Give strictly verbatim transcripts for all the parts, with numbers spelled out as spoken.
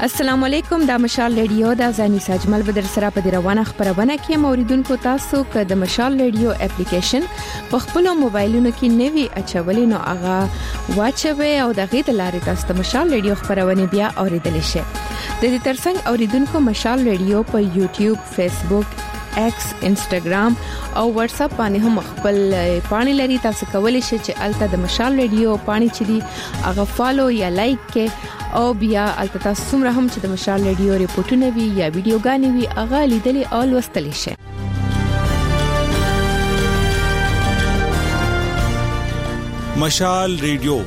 السلام علیکم، دا مشال ریډیو دا ځاني ساجمل بدر سره په روانه خبرونه کې موریدونکو تاسو که د مشال ریډیو اپلیکیشن په خپل موبایلونو کې نوي اچولې نو هغه واچوي او د غي د لارې تاسو د مشال ریډیو خبرونه بیا اوریدل شي. د دې ترڅنګ اوریدونکو مشال ریډیو په یوټیوب، فیسبوک، ایکس، انسټاګرام او واتس اپ باندې هم خپل پاڼې لري. تاسو کولی شئ چې الته د مشال ریډیو پاڼې چې دی هغه فالو یا لایک کې او بیا الته تاسو څومره هم چې د مشال ریډیو ریپورتونه وي یا ویډیوګانې وي هغه لیدلې او لوستلی شئ. مشال ریډیو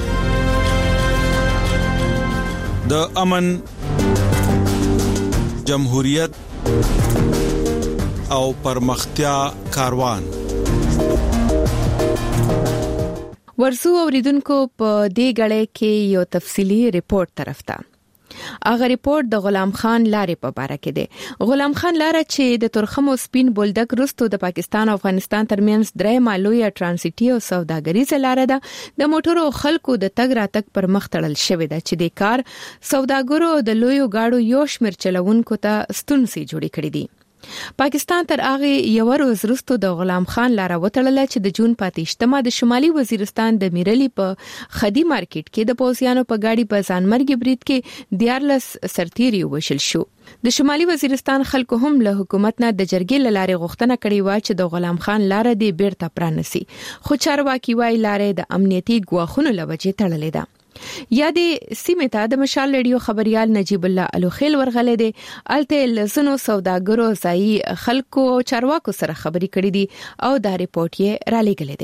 د امن، جمهوریت او پرمختیا کاروان. ورسو اوریدونکو په دې غړې کې یو تفصیلی ریپورت طرف ته. اغه ریپورت د غلام خان لارې په اړه کې دی. غلام خان لاره چې د ترخم او سپین بولدک رستو د پاکستان او افغانستان ترمنځ درې مالوي ټرانزیټي او سوداګریزه لار ده. د موټرو خلکو د تګ راتګ پر مخ تړل شوې ده چې د کار سوداګرو د لویو گاډو یو شمېر چلوونکو ته ستونزې جوړې کړې دي. پاکستان تر هغه یو ورځ وروسته د غلام خان لاره وتړل چې د جون پاتېشتمه د شمالي وزیرستان د میرلی په خدي مارکیټ کې د پوسیانو په گاډي په ځانمرګي برید کې دیارلس سرتیري وشل شو. د شمالي وزیرستان خلکو هم له حکومت نه د جرګې لارې غوښتنه کړې و چې د غلام خان لاره دی بیرته پرانسي، خو چارواکي وايي لارې د امنیتي ګواښونو لوجې تړلې ده. یا د سیمه ته د مشال ریډیو خبريال نجیب الله الوخیل ورغله دي الته لسنو سوداګرو ځای خلکو او چارواکو سره خبري کړې دي او دا ریپورت یې را لېږلې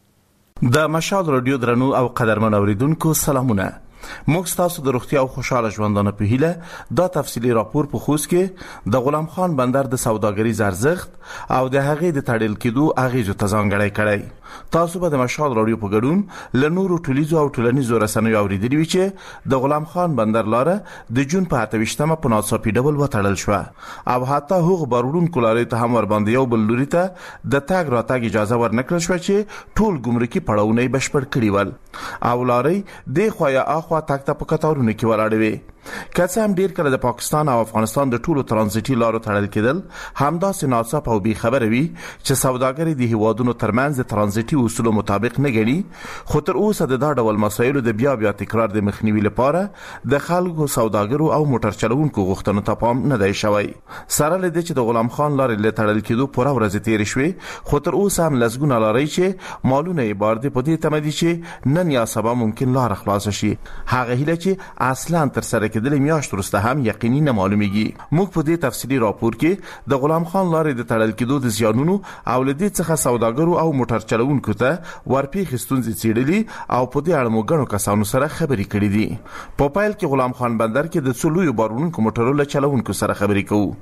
دي. د مشال ریډیو درنو او قدرمن اوریدونکو سلامونه. موږ تاسو د روغتیا او خوشاله ژوندانه په هیله دا تفصیلی راپور په خوست کې د غلام خان بندر د سوداګریز ارزښت او د هغې د تړل کېدو اغیزو ته ځانګړی کړی. تاسو به د مشال رادیو په ګډون له نورو ټولنیزو او ټولنیزو رسنیو اوریدلی وي چې د غلام خان بندر لاره د جون په اته په ناڅاپي ډول وتړل شو او حتی هغه بارونکو لارې ته هم ور باندې یو بل لوري ته د تاګ راتګ اجازه ورنکړل شو چې ټول ګمرکي پړاوونه بشپړ کړي ول او لارې د خویا اخوا تاک ته په کتارونه کې ولاړې وي. کله هم ډیر کله د پاکستان او افغانستان د ټولو ترانزیټي لارو تړل کېدل همداسې ناڅاپه او بې خبره وي چې سوداګري د هیوادونو ترمنځ د ترانزیټي اصولو مطابق نه ګڼي. خو تر اوسه د دا ډول مسایلو د بیا بیا تکرار د مخنیوي لپاره د خلکو سوداګرو او موټر چلوونکو غوښتنو ته پام نه دی شوی. سره لدې چې د غلام خان لارې له تړل کېدو پوره ورځ تیر شوې، خو تر اوسه هم لسګونه لارې چې مالونه یې بار دي په دې تمه دي چې نن یا سبا ممکن لار خلاص شي. هغه هیله چې اصلا تر سره کېدل میاشت وروسته هم یقیني نه معلومیږي. موږ په دې تفصیلی راپور کې د غلام خان لارې د تړل کېدو د زیانونو او لدې څخه سوداګرو او موټر چلوونکو ته ورپېښې ستونزې څېړلي او په دې اړه مو ګڼو کسانو سره خبرې کړې دي. په پیل کې غلام خان بندر کې د څو لویو بارونکو موټرو له چلوونکو سره خبرې کوو.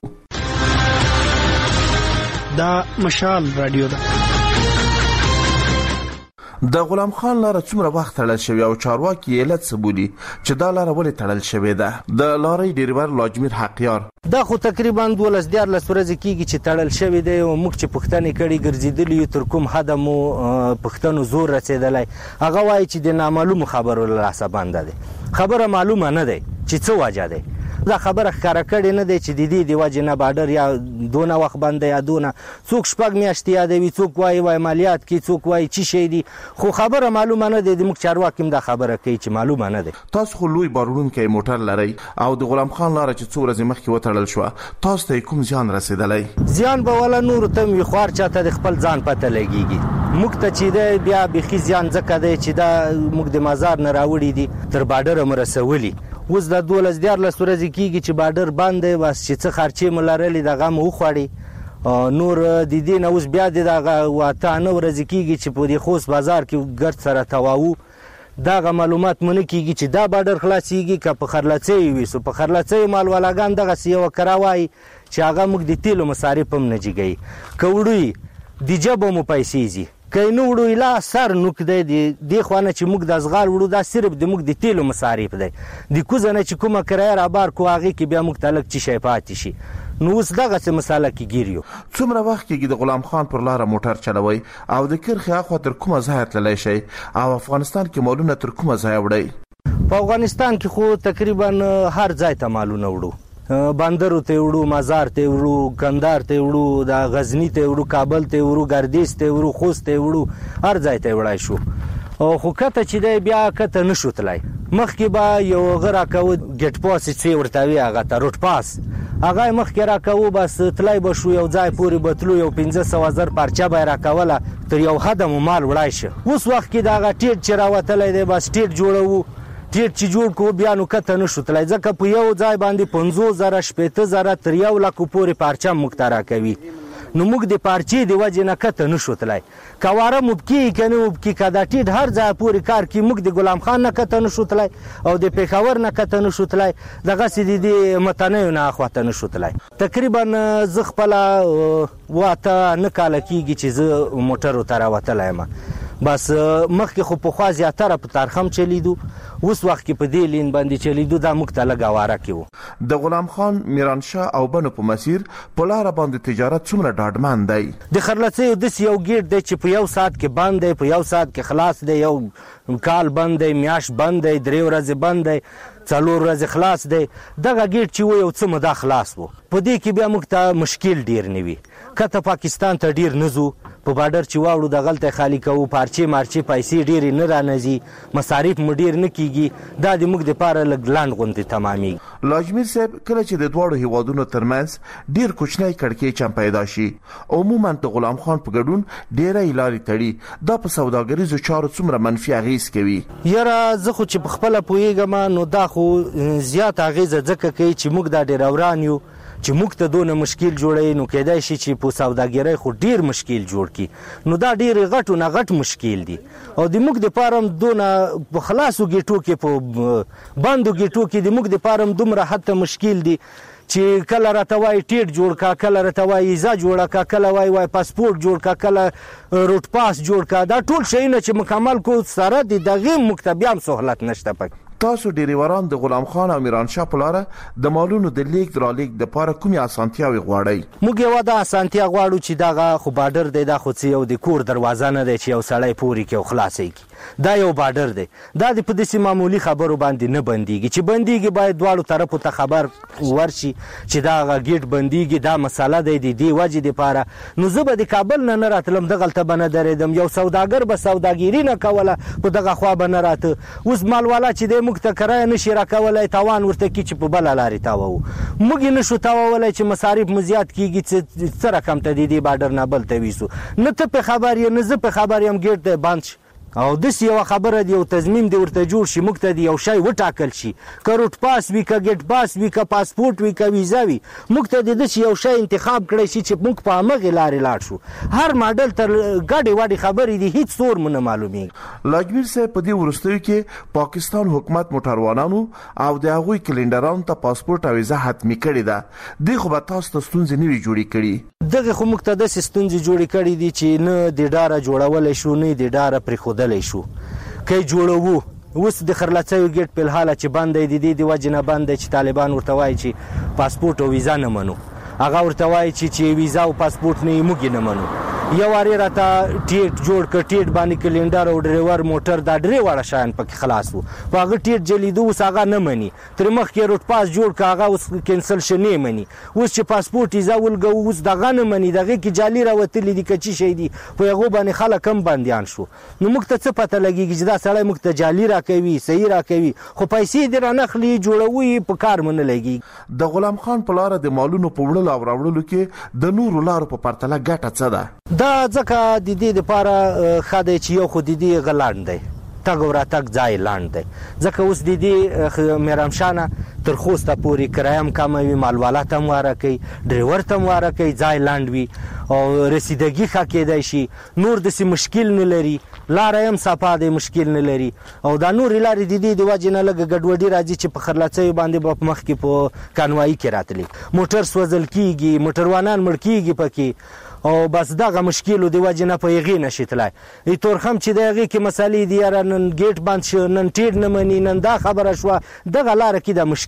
دا مشال رادیو ده. د غلام خان لاره څومره وخت تړل شوی او چارواکي علت څه بولي چې دا لاره ولې تړل شوې ده؟ د لارې ډریور لاجمیر حقیار دا خو تقریبا دولس دیارلس ورځې کېږي چې تړل شوی دی او موږ چې پوښتنې کړي ګرځېدلي یو تر کوم حده مو پوښتنو زور رسېدلی. هغه وایي چې د نامعلومو خبرو له لاسه بنده دی. خبره معلومه نه دی چې څه وجه دی. دا خبره ښکاره کړې نه دی چې د دې د وجې نه باډر یا دونه وخت بند یا دونه څوک شپږ میاشتې یادوي، څوک وایي وایي مالیات کې، څوک وایي څه شی دي، خو خبره معلومه نه دی. د موږ چارواکي هم دا خبره کوي چې معلومه نه دی. تاسو خو لوی بارونکی موټر لرئ او د غلام خان لاره چې څو ورځې مخکې وتړل شوه تاسو ته کوم زیان رسېدلی؟ زیان به ولا نورو ته وي خو هر چا ته د خپل ځان پته لګېږي. موږ ته چې دی بیا بیخي زیان ځکه دی چې دا موږ د مزار نه راوړي دي تر باډره مو رسولي. اوس د دولس دیارلس ورځې کېږي چې باډر بند دی، بس چې څه خرچې مو لرلې دغه مو وخوړې. نور د دې نه اوس بیا د دغه اته نه ورځې کېږي چې په دې خوست بازار کې ګرد سره تواو دغه معلومات مو نه کېږي چې دا باډر خلاصېږي که په خرلڅۍ وي. سو په خرلڅۍ مالوالاګان دغسې یوه کره وایي چې هغه موږ د تیلو مصارف هم نه جګوي. که وړوي د جبه مو پیسې ځي، که نو وړو لا سر نوک دی دې خوا نه چې موږ د ازغال وړو دا صرف د موږ د تیلو مصارف دی. د کوزه نه چې کومه کرایه رابار کو هغې کې بیا موږ ته لږ څه شی پاتې شي. نو اوس دغسې مساله کې ګیر یو. څومره وخت کېږي د غلام خان پر لاره موټر چلوئ او د کرښې اخوا تر کومه ځایه تللی شئ او افغانستان کې مالونه تر کومه ځایه وړئ؟ په افغانستان کې خو تقریبا هر ځای ته مالونه وړو، بندرو ته وړو، مزار ته وړو، کندهار ته وړو، د غزنی ته وړو، کابل ته وړو، ګردیز ته وړو، خوست ته وړو، هر ځای ته وړای شو. خو کته چې دی بیا کته نشو تلای. مخکې به یو هغه راکوه ګیټ پاس چې ورته وي هغه ته روټ پاس، هغه یې مخکې راکوه، بس تلای به شو، یو ځای پورې به تلو، یو پنځه سوه زر پارچه به یې راکوله، تر یو حده مو مال وړای شه. اوس وخت کې د هغه ټیټ چې راوتلی دی بس ټیټ جوړوو، ټیټ چې جوړ کړو بیا نو کته نشو تلای، ځکه په یو ځای باندې پنځوس زره شپېته زره تر یو لکو پورې پارچه موږ ته راکوي. نو موږ د پارچې د وجې نه کته نشو تلای. که واره مبکي که نه مبکي، که دا ټیټ هر ځای پورې کار کړي، موږ د غلام خان نه کته نشو تلای او د پېښور نه کته نشو تلای، دغسې د دې متنیو نه اخواته نشو تلای. تقریبا زه خپله اوه اته نه کاله کېږي چې زه موټرو ته راوتلی یم. بس مخکې خو پخوا زیاتره په تارخم چلیدو، اوس وخت کې په دې لین باندې چلیدو، دا موږ ته لږ اواره کې و. د غلام خان، میرانشاه او بنو په مسیر په لاره باندې تجارت څومره ډاډمن دی؟ د خرلڅیو داسې یو ګیټ دی چې په یو ساعت کې بند دی، په یو ساعت کې خلاص دی، یو کال بند دی، میاشت بند دی، درې ورځې بند دی، څلور ورځې خلاص دی. دغه ګیټ چې و یو څه موده خلاص و. په دې کې بیا موږ ته مشکل ډیر نه وي. کته پاکستان ته ډیر نه ځو، په بارډر چې واوړو دغلته خالی کوو، پارچې مارچې پیسې ډېرې نه رانځي، مصارف مو ډېر نه کېږي، دا د موږ دپاره لږ لنډ غوندې تمامېږي. لاجمیر صاحب، کله چې د دواړو هیوادونو ترمنځ ډېر کوچنی کړکېچ پیدا شي، عموما د غلام خان په ګډون ډېری لارې تړي، دا په سوداګریزو چارو څومره منفي اغېز کوي؟ یاره زه خو چې په خپله پوهېږم نو دا خو زیات اغېزه ځکه کوي چې موږ دا ډېروران یو، چې موږ ته دونه مشکل جوړوي، نو کېدای شي چې په سوداګرۍ خو ډیر مشکل جوړ کړي. نو دا ډیر غټو نه غټ مشکل دي، او د موږ دپاره هم دونه په خلاصو ګېټو کې، په بندو ګېټو کې د موږ دپاره هم دومره حتی مشکل دي چې کله راته وایي ټیټ جوړ کا، کله راته وایي ویزا جوړه کا، کله وایي وایي پاسپورټ جوړ کا، کله روټ پاس جوړ کا. دا ټول شیونه چې مکمل کو سره د دغې موږ ته بیا هم سهولت نشته پکې. تاسو ډیریوران د غلام خان او میرانشاه په لاره د مالونو د لیږد رالیږد دپاره کومې اسانتیاوې غواړئ؟ موږ یوه دا اسانتیا غواړو چې دغه خو بارډر دی، دا خو څه یو د کور دروازه نه دی چې یو سړی پورې کړي او خلاصی کړي. دا یو بارډر دی، دا د په داسې معمولي خبرو باندې نه بندیږي. چې بندیږي باید دواړو طرفو ته خبر ورشي چې دا هغه ګیټ بندیږي، دا مسله دی د دې وجې دپاره. نو زه به د کابل نه نه راتلم، دغلته به نه درېدم، یو سوداګر به سوداګري نه کوله، په دغه خوا به نه راته. اوس مالوالا چې دی موږ ته کرایه نشي راکولی، تاوان ورته کړي چې په بله لارې تاووو. موږ یې نشو تاوولی چې مصارف مو زیات کېږي، څه رقم ته د دې بارډر نه بل ته ویسو. نه ته پې خبر یې، نه زه پې خبر یم، ګیټ دی بند شي. او داسې یوه خبره دی، یو تضمیم دی ورته جوړ شي، موږ ته د یو شی وټاکل شي، که روټ پاس وي، که ګیټ پاس وي، که پاسپورټ وي، که ویزا وي، موږ ته د داسې یو شی انتخاب کړی شي چې موږ په همغې لارې لاړ شو. هر ماډل تر ګډې واډې خبرې دي، هېڅ څور مو نه معلومېږي. لاجمیر صاحب، په دې وروستیو کې پاکستان حکومت موټروانانو او د هغوی کلینډرانو ته پاسپورټ او ویزا حتمي کړې ده. دې خو به تاسو ته ستونزې نه وي جوړې کړي؟ دغه خو موږ ته داسې ستونزې جوړې کړي دي چې نه د ډاره جوړولی شو، نه د ډاره پرېښودلی شو. که یې جوړوو، اوس د خرلڅیو ګیټ په الحاله چې بند دی، د دې د وجې نه بند دی چې طالبان ورته وایي چې پاسپورټ او ویزا نه منو. هغه ورته وایي چې چې ویزا او پاسپورټ نه یې موږ نه منو. یو وارې راته ټیټ جوړ کړ، ټیټ باندې کلینډر او ډریور موټر، دا درې واړه شیان پکې خلاص وو. په هغه ټیټ جلیدو، اوس هغه نه مني. تر مخکې روټ پاس جوړ کړه، هغه اوس کینسل شه، نه مني. اوس چې پاسپورټ ویزا ولګوو، اوس دغه نه مني، دغې کې جعلي راوتلي دي که څه شی دي، په هغو باندې خلک هم بندیان شو. نو موږ ته څه پته لګېږي چې دا سړی موږ ته جعلي راکوي، صحیح راکوي، خو پیسې دې رانخلي، جوړوو یې په کار مو نه لګېږي. د غلام خان په لاره د مالونو په وړلو او راوړلو کې د نورو لارو په پرتله ګټه څه ده؟ دا ځکه د دې دپاره ښه دی چې یو خو د دې هغه لنډ دی، تګ او راتګ ځای لنډ دی. ځکه اوس د دې میرامشاه نه تر خوسته پورې کرایه هم کمه وي، مالوالا ته هم واره کوي، ډریور ته هم واره کوي، ځای لنډ وي، او رسیدګي ښه کېدی شي. نور داسې مشکل نه لري، لاره هم صفا دی، مشکل نه لري. او دا نورې لارې د دې د وجې نه لږه ګډوډي راځي چې په خرلڅیو باندې به په مخکې په کانوایي کې راتلي، موټر سوځل کېږي، موټروانان مړ کېږي پکې، او بس دغه مشکلو د وجې نه په هغې نشي تلای. تورخم چې د هغې کې مسالې دي، یاره نن ګیټ بند شو، نن ټیټ نه مني، نن دا خبره شوه، دغه لاره کې دا مشکل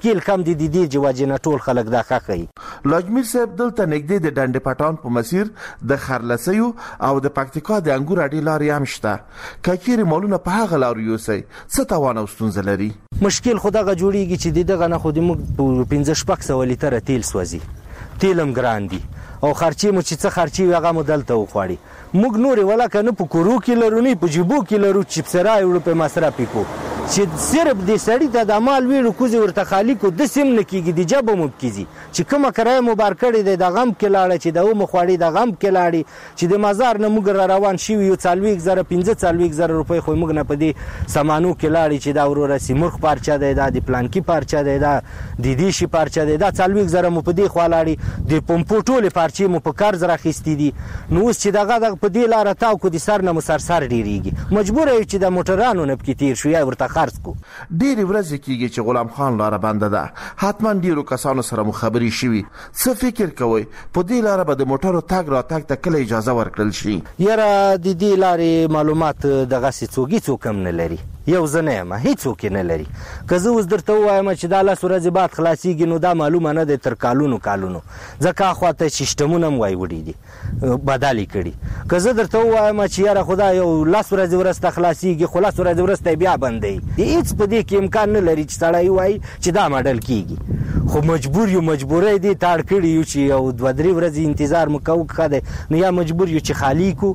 مشکل کم دي د دې وجې نه ټول خلک دا خوښوي. لاجمیر صاحب دلته نږدې د ډنډ پټان په مسیر د خرلسیو او د پکتیکا د انګور اډې لارې هم شته. که چیرې مالونه په هغه لارو یوسئ څه تاوان او ستونزه لري؟ مشکل خو دغه جوړیږي چې د دغه نه خو موږ پنځه شپږ سوه لیتره تیل سوځي، تیل هم ګران دي او خرچې مو چې څه خرچې وي هغه مو دلته وخوړي. موږ نورې ولکه نه په کورو کې لرو نه په جیبو کې لرو چې پسرای وړو په مصرف یې کوو چې صرف د سړي ته د مال ویړو کوزې ورته خالي کړو داسې هم نه کېږي، د جبه مو کېږي چې کومه کرایه مو بار کړې دی د غم کې لاړه چې د اومه خوړې د غم کې لاړې چې د مزار نه موږ را روان شوي یو څلوېښت زره پنځه څلوېښت زره روپۍ خو موږ نه په دې سامانو کې لاړې چې دا وروره سیمرغ پارچه دی، دا د پلانکي پارچه دی، دا د دې شي پارچه دی، دا څلوېښت زره مو په دې خوا لاړې، د پمپو ټولې پارچې مو په قرض راخیستې دي. نو اوس چې دغه دغه په دې لاره تاو کړو د سر نه مو سر سر ډېرېږي، مجبوره یو چې د موټرانو نه پکې تېر شو یا ورته خرڅ کړو. ډېرې ورځې کېږي چې غلام خان لاره بنده ده، حتما ډېرو کسانو سره مو خبرې شوي. څه فکر کوئ په دې لاره به د موټرو تګ راتګ ته کله اجازه ورکړل شي؟ یاره د دې لارې معلومات دغسې څوک هېڅوک هم نه لري، یو زه نه یم هېڅوک یې نه لري. که زه اوس درته ووایم چې دا لس ورځې بعد خلاصېږي نو دا معلومه نه دی تر کالونو کالونو، ځکه هخوا ته سیسټمونه هم وایي وړي دي بدل یې کړي. که زه درته ووایم چې یاره خو دا یو لس ورځې وروسته خلاصېږي خو لس ورځې وروسته بیا بندوي، هېڅ په دې کې امکان نه لري چې سړی ووایي چې دا ماډل کېږي. خو مجبور یو مجبوری دې تاړ کړي یو چې یو دوه درې ورځې انتظار مو کوو ښه دی، نو یا مجبور یو چې خالي کړو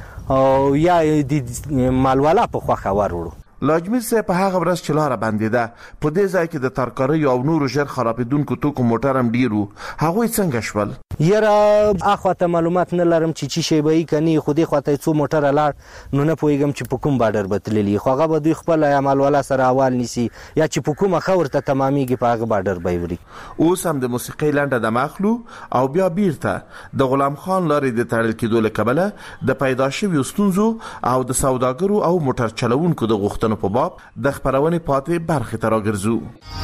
او یا د مالوالا په خوښه ور وړو. لاجمیر صاحب په هغه ورځ چې لاره بندېده په دې ځای کې د ترکاریو او نورو ژر خرابېدونکو توکو موټر هم ډېر وو، هغوی څنګه شول؟ یاره اخوا ته معلومات نه لرم چې څه شی به یي که نه، خو دې خوا ته څو موټره لاړ نو نه پوهېږم چې په کوم باډر به تللي، خو هغه به دوی خپله یا مالوالا سره احوال نیسي یا چې په کومه ښه ورته تمامېږي په هغه باډر به یې وړي. اوس هم د موسیقۍ لنډه دمه اخلو او بیا بیرته د غلام خان لارې د تړل کېدو له کبله د پیدا شویو ستونزو او د سوداګرو او موټر چلوونکو د غوښتنو په باب د خپرونې پاتې برخې ته راګرځو.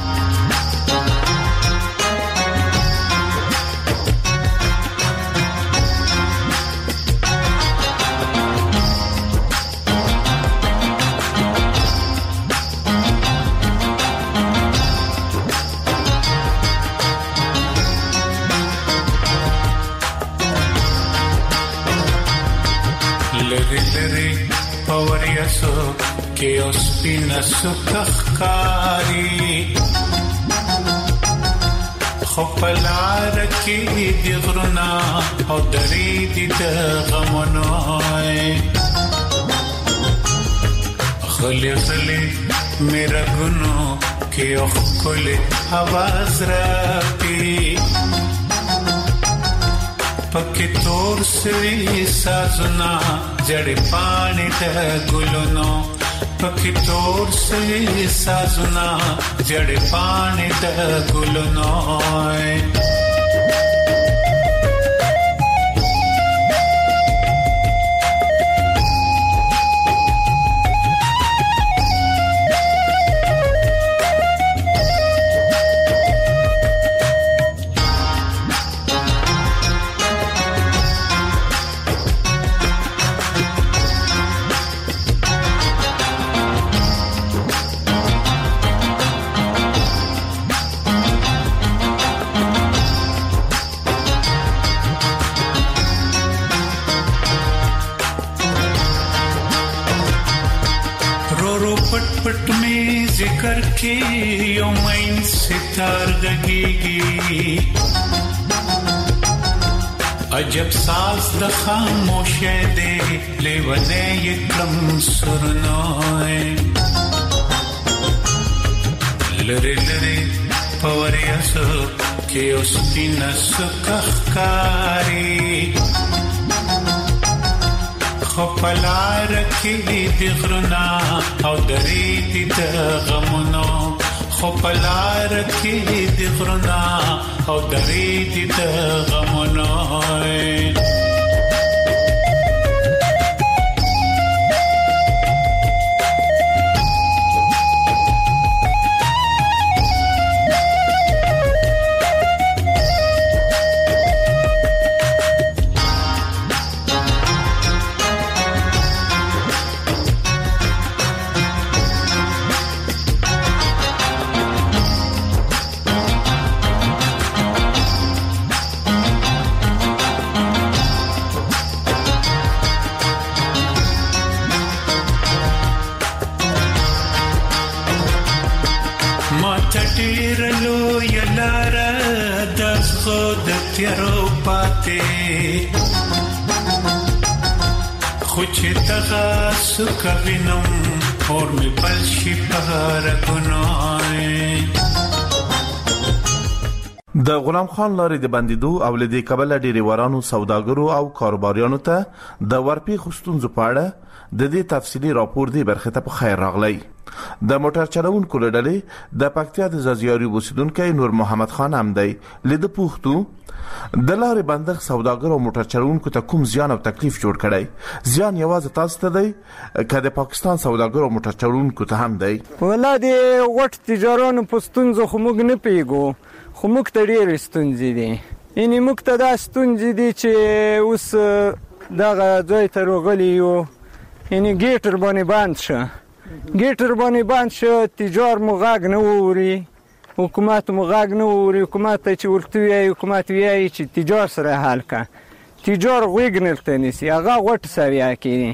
که اسپین سکخکاری خو پلار کی دی غرنا او دری دی غمونوی خلی خلی میرا گنو که اخکل آواز رابی پکی تور سوی سازنا جڑی پانی تا گلونو پکی تور سوی سازنا جڑی پانی تا گلونو करके योमैन सितार दगेगी अजब साज द खामोशे दे लेवने ये कम सुरनोए लरे लरे पवरियासो के उसकी नसुकखकारी خپلار کی دی غرنا او دری دی غمونو خپلار کی دی غرنا او دری دی غمونو تیارو پاتې خو چې دغه سوکه وینم اور مې بل شي په رګونو. د غلام خان لارې د بندیدو او لدې کبله ډېری ورانو سوداګرو او کاروباریانو ته د ورپېښو ستونزو په اړه د دې تفصیلي راپور دی برخه ته په خیر راغلی. د موټر چلوونکو له ډلې د پکتیا د زازیاري اوسیدونکی نور محمد خان هم دی. لیده پوښتو د لارې بندښت سوداګرو او موټر چلوونکو ته کوم زیان او تکلیف جوړ کړی؟ زیان یوازې تاسو ته دی که د پاکستان سوداګرو او موټر چلوونکو ته هم دی؟ والله د غټ تجارانو په ستونزو خو موږ نه پیږو، خو موږ ته ډېرې ستونزې دي. یعنې موږ ته دا ستونزې دي چې اوس دغه ځای ته راغلي یو، یعنې ګیټر باندې بند شه ګیټر باندې بند شه تجار مو غږ نه اوري، حکومت مو غږ نه اوري. حکومت ته چې ورته وایي حکومت وایي چې تجار سره حل که، تجار غوږ نه ورته نیسي، هغه غوټ سویه کوي.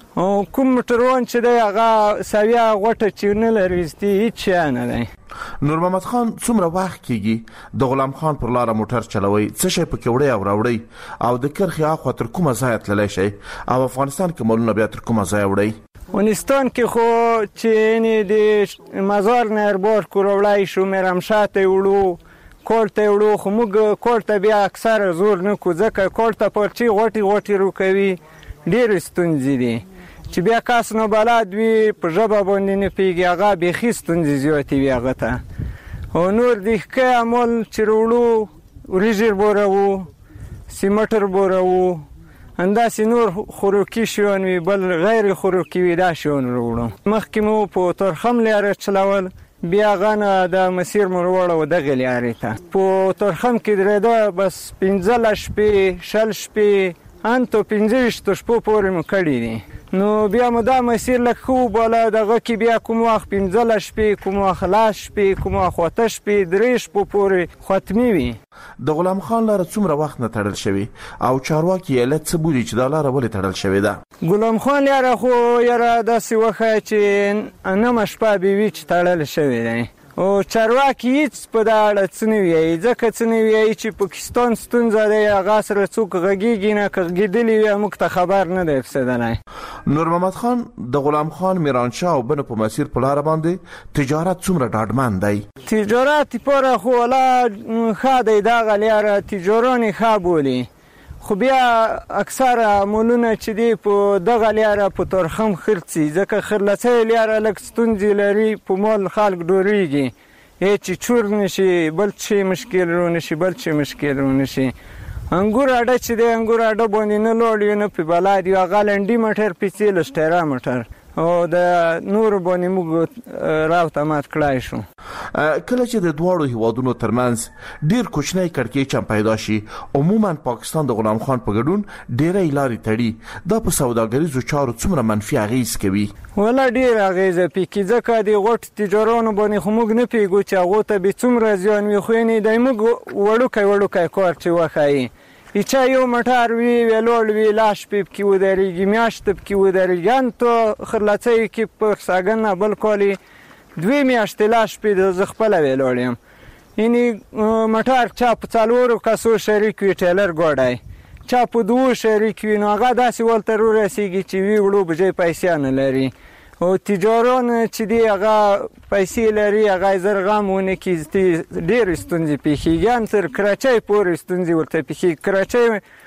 کوم موټروان چې دی هغه سویه غوټه چې نه لري هېڅ شی نه دی. نور محمد خان څومره وخت کېږي د غلام خان پر لاره موټر چلوي؟ څه شی پکې وړئ او راوړئ او د کرښې هاخوا تر کومه ځایه تللی شئ او افغانستان کې مالونه بیا تر کومه ځایه وړئ؟ افغانستان کې خو چې یعنې د مزار نه اربار کو راوړی شو، میرمشاه ته یې وړو، کور ته یې وړو، خو موږ کور ته بیا اکثره زور نه کړو ځکه کور ته پارچې غوټې غوټې روکوي، ډېرې ستونزې دي. چې بیا کس نو بلد وي په ژبه باندې نه پوهېږي، هغه بیخي ستونزې زیاتې وي هغه ته. او نور د ښه عمل چې راوړو وریژې بوروو، سیمټر بوروو، همداسې نور خوراکي شیان وي، بل غیر خوراکي وي، دا شیان راوړو. مخکې مو په تورخم لاره چلول، بیا هغه نه د مسیر مو راوړو دغې لارې ته. په تورخم کې درېده بس پنځلس شپې شل شپې انتو پنځه ویشتو شپو پورې مو کړي دي. نو بیا مو دا مسیر لږ ښه وباله، دغه کې بیا کوم وخت پنځلس شپې، کوم وخت لس شپې، کوم وخت اته شپې، درې شپو پورې ختمې وي. د غلام خان لاره څومره وخت نه تړل شوې او چارواکي ایالت څه بولي چې دا لاره ولې تړل شوې ده؟ غلام خان لاره خو یاره داسې وښیه چې نهمه شپه به وي چې تړل شوې دی. او چارواکي هېڅ په دا اړه څه نه وایي، ځکه څه نه وایي چې پاکستان ستونزه دی، هغه سره څوک غږېږي نه، که غږېدلي وي موږ ته خبر نه دی رسېدلی. نور محمد خان د غلام خان میرانشاه او بنو په مسیر په لاره باندې تجارت څومره ډاډمن دی؟ تجارت لپاره خو والله ښه دی، دغه لاره تجاران یې ښه بولي، خو بیا اکثره عملونه چې دی په دغه لاره په تورخم خرڅي، ځکه خرلڅۍ لاره لږ ستونزې لري، په مال خلک ډورېږي، هېڅ چې چور نشي، بل شي مشکل رو نشي، بل شي مشکل رو نشي. انګور اډه چې دی انګور اډه باندې نه لوړ وي نه پې بلد وي، هغه لنډي موټر پیسې لسټیره موټر او د نورو باندې موږ راوته مات کړای شو. کله چې د دواړو هیوادونو ترمنځ ډیر کوچنی کړکېچ هم پیدا شي، عموما پاکستان د غلام خان په ګډون ډیرې لارې تړي، دا په سوداګریزو چارو څومره منفي اغیز کوي؟ والله ډیر اغیزه پکې، ځکه د غټ تجارانو باندې خو موږ نه پوهېږو چې هغو ته به څومره زیان وي، خو یعنې دی موږ وړوکی وړوکی کار چې وښایي، چا یو موټر وي ویلوړ وي، لا شپې پکې ودرېږي، میاشته پکې ودرېږي، انتو خرلڅۍ کې په ساګن نه بل کال دوې میاشتې لا شپې زه خپله ویلوړ یم. یعنې موټر چا په څلورو کسو شریک وي ټیلر ګاډی، چا په دوو شریک وي، نو هغه داسې ولته رارسېږي چې وي وړو بجای پیسې نه لري. او تجاران چې دی هغه پیسې لري، هغه زر غم ونه کړي، ډېرې ستونزې پېښېږي، ان تر کراچۍ پورې ستونزې ورته پېښېږي. کراچۍ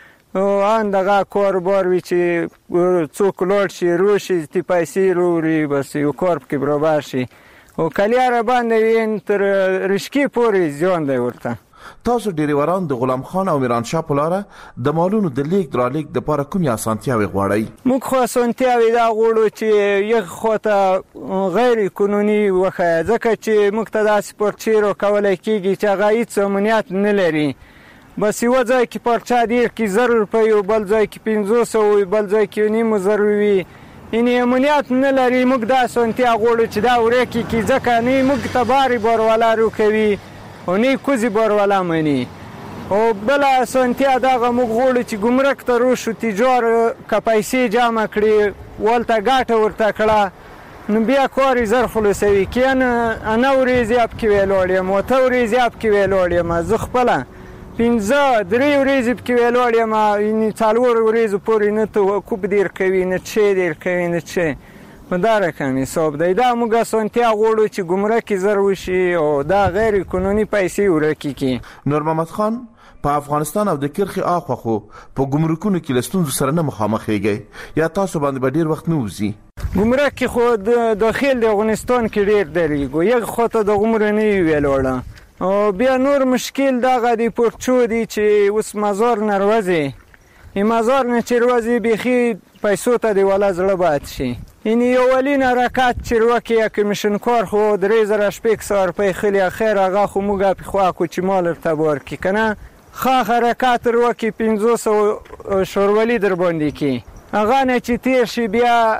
ان دغه کاروبار وي چې څوک لاړ شي روشي تی پیسې وروړي، بس یو کار پکې برابر شي. او کلیاره باندې وي تر رشکې پورې زیان دی ورته. تاسو ډریوران د غلام خان او میرانشاه په لاره د مالونو د لیږد رالېږد دپاره کومې اسانتیاوې غواړئ؟ موږ خو اسانتیاوې دا غواړو چې یو خواته غیر قانوني وښیه، ځکه چې موږ ته داسې پارچې راکولی کېږي چې هغه هېڅ امنیت نه لري. بس یوه ځای کې پارچه ډېر کې زر روپۍ وي، بل ځای کې پنځوس سوه وي، بل ځای کې نیمو زر وي، یعنې امنیت نه لري. موږ دا اسانتیا غواړو چې دا ورکې کړي، ځکه نه موږ ته بارې باروله روکوي او نه کوزي باروله مني. او بله اسانتیا دغه موږ غواړو چې ګمرک ته روشو، تجار که پیسې جمع کړي ولته ګټه ورته کړه، نو بیا کار یې زر خلاصوي. که نه اته ورځې اب کې ویلاړ یم، اته ورځې اب کې ویلاړ یم، زه خپله پنځه درې ورځې پکې ویلوړ یم یعنې څلور ورځو پورې نه توقف دیر کوي نه څه دیر کوي نه څه په دا رقم حساب دی دا موږ اسانتیا غواړو چې ګمرکي زر وشي او دا غیر قانوني پیسې ورکې کړي. نور محمد خان په افغانستان او د کرخي اخوا خو په ګمرکونو کې له ستونزو سره نه مخامخېږئ یا تاسو باندې به ډېر وخت نه وځي؟ ګمرک کې خو د داخل د افغانستان کې ډېر درېږو یک خوا ته د غومره نه وي ویلوړه او بیا نور مشکل دغه دی پورچو دی چې اوس مزار نه روځي این مزار نه چې روځي بیخي پیسو ته دی والا زړه باید شي. یعنې یو اولین حرکت چې وکړي کمیشنکار خو درې زره شپږ سوه روپۍ خیلی خیر هغه خو موږ پخوا کړو چې مال ورته ورکړي که نه ښه حرکت ور وکړي پنځه سوه شورولي در باندې کړي هغه نه چې تېر شي بیا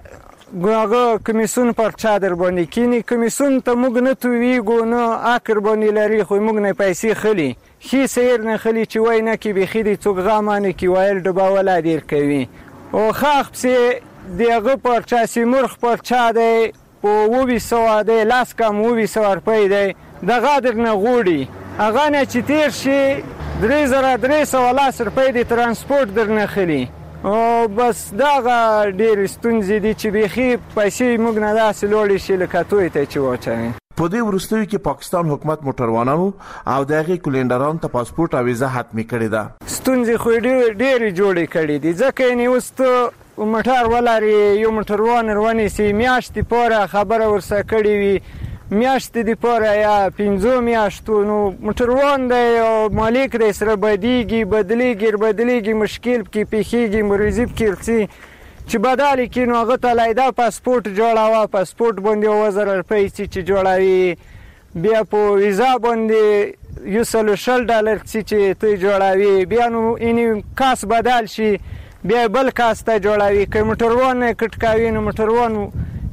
هغه کمیسیون پر چا در باندې کینی کمیسیون ته موږ نه تویږو نه عقر باندې لري خو موږ نه پیسې خلی ښي سیر نه خلی چې وای نه کې بیخي دی څوک غامه نه کې ویل ډباوله ډېر کوي او ښاخ پسې د هغه پر چا سیمرخ پر چا دی په اووه سوه دی لس کم اووه سوه روپۍ دی دغه درنه غوړي هغه نه چې تېر شي درې زره درې سوه لس روپۍ د ترانسپورټ درنه خلی او بس دغه ډېرې ستونزې دي چې بیخي پیسې موږ نه داسې لوړې شي لکه توی ته چې واچوي. په دې وروستیو کې پاکستان حکومت موټروانانو او د هغې کلینډرانو ته پاسپورټ او ویزه حتمي کړې ده. ستونزې خو ډېرې جوړې کړې دي ځکه یعنې اوس ته موټر ولرې یو موټروان ورونیسي میاشتې پوره خبره ورسره کړې وي میاشتې دپاره یا پنځو میاشتو نو موټروان دی او مالک دی سره بدیږي بدلیږي بدلیږي مشکل پکې پیښیږي مریضي پکې ورځي چې بدل یې کړي نو هغه ته لیده پاسپورټ جوړوه پاسپورټ باندې اووه زره روپۍ څي چې جوړوي بیا په ویزا باندې یو سل شل ډالر څي چې ته جوړوي بیا نو یعنې کاس بدل شي بیا بل کاس ته جوړوي که موټروان یې کټ کوي نو موټروان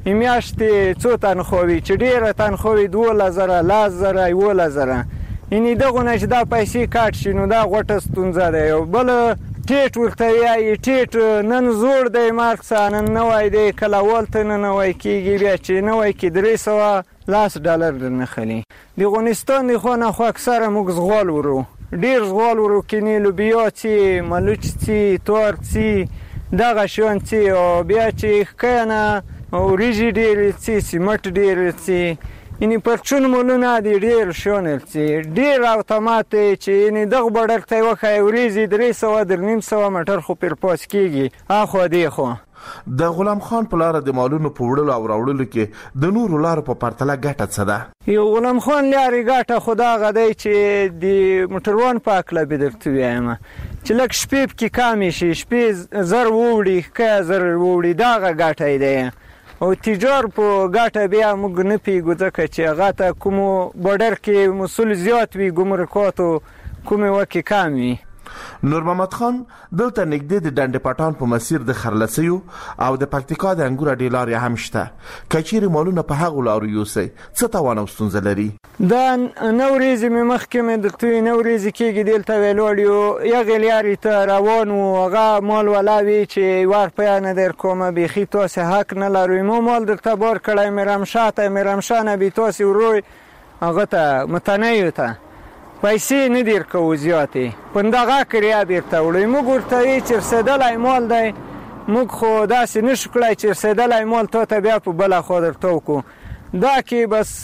میاشتې څو تنخوا وي چې ډېره تنخوا وي دولس زره لس زره یولس زره یعنې دغو نه چې دا پیسې کټ شي نو دا غوټه ستونزه دی او بله ټیټ ورته وایي ټیټ نن زوړ دی مارک څه نن نوی دی کله اولته نه نوی کېږي بیا چې نوی کې درې سوه لس ډالر درنه خلي. د افغانستان د خوا نه خو اکثره موږ زغال ورو ډېر زغال ورو کینې لوبیا څي ملوچ څي تور څي دغه شیان څي او بیا چې ښکیه نه وریژې ډېرې څي سیمټ ډېرې څي یعنې پرچون مولونه دي ډېر شیان څي ډېر اتومات دی چې یعنې دغه بډر ته یې وښایه وریځې درې سوه در نیم سوه موټر خو پرې پاس کېږي اخوا دې خوا. د غلام خان په لاره د مالونو په وړلو او راوړلو کې د نورو لارو په پرتله ګټه څه ده؟ یو غلام خان لارې ګټه خو دغه دی چې د موټروان په هکله به درته ووایم چې لږ شپې پکې کمې شي شپې زر ووړي ښکیه زر ووړي دغه ګټه دی او تجار په ګټه بیا موږ نه پوهېږو ځکه چې هغه ته کومو بارډر کې مسول زیات وي ګمرکاتو کومې وکې کم وي. نور محمد خان دلته نږدې د ډنډ پټان په مسیر د خرلسیو او د پکتیکا د انګور اډې لارې هم شته که چیرې مالونه په هغو لارو یوسئ څه تاوان او ستونزه لري؟ دا نه ورځې مې مخکې مې درته وایي نه ورځې کېږي دلته ویلوړ یو یغې لارې ته روان وو هغه مال والا وي چې یوه روپیه نه در کومه بیخي تاسې حق نه لرئ ما مال درته بار کړی میرمشاه ته میرمشاه نه بې تاسې وروی هغه ته متنیو ته پیسې نه دیر کوو زیاتې پندغه کریا بیرته وړئ موږ ورته وایي چې رسېدلی مال دی موږ خو داسې نه شو کړی چې رسېدلی مال تا ته بیا په بله خوا درته وکړو دا کې بس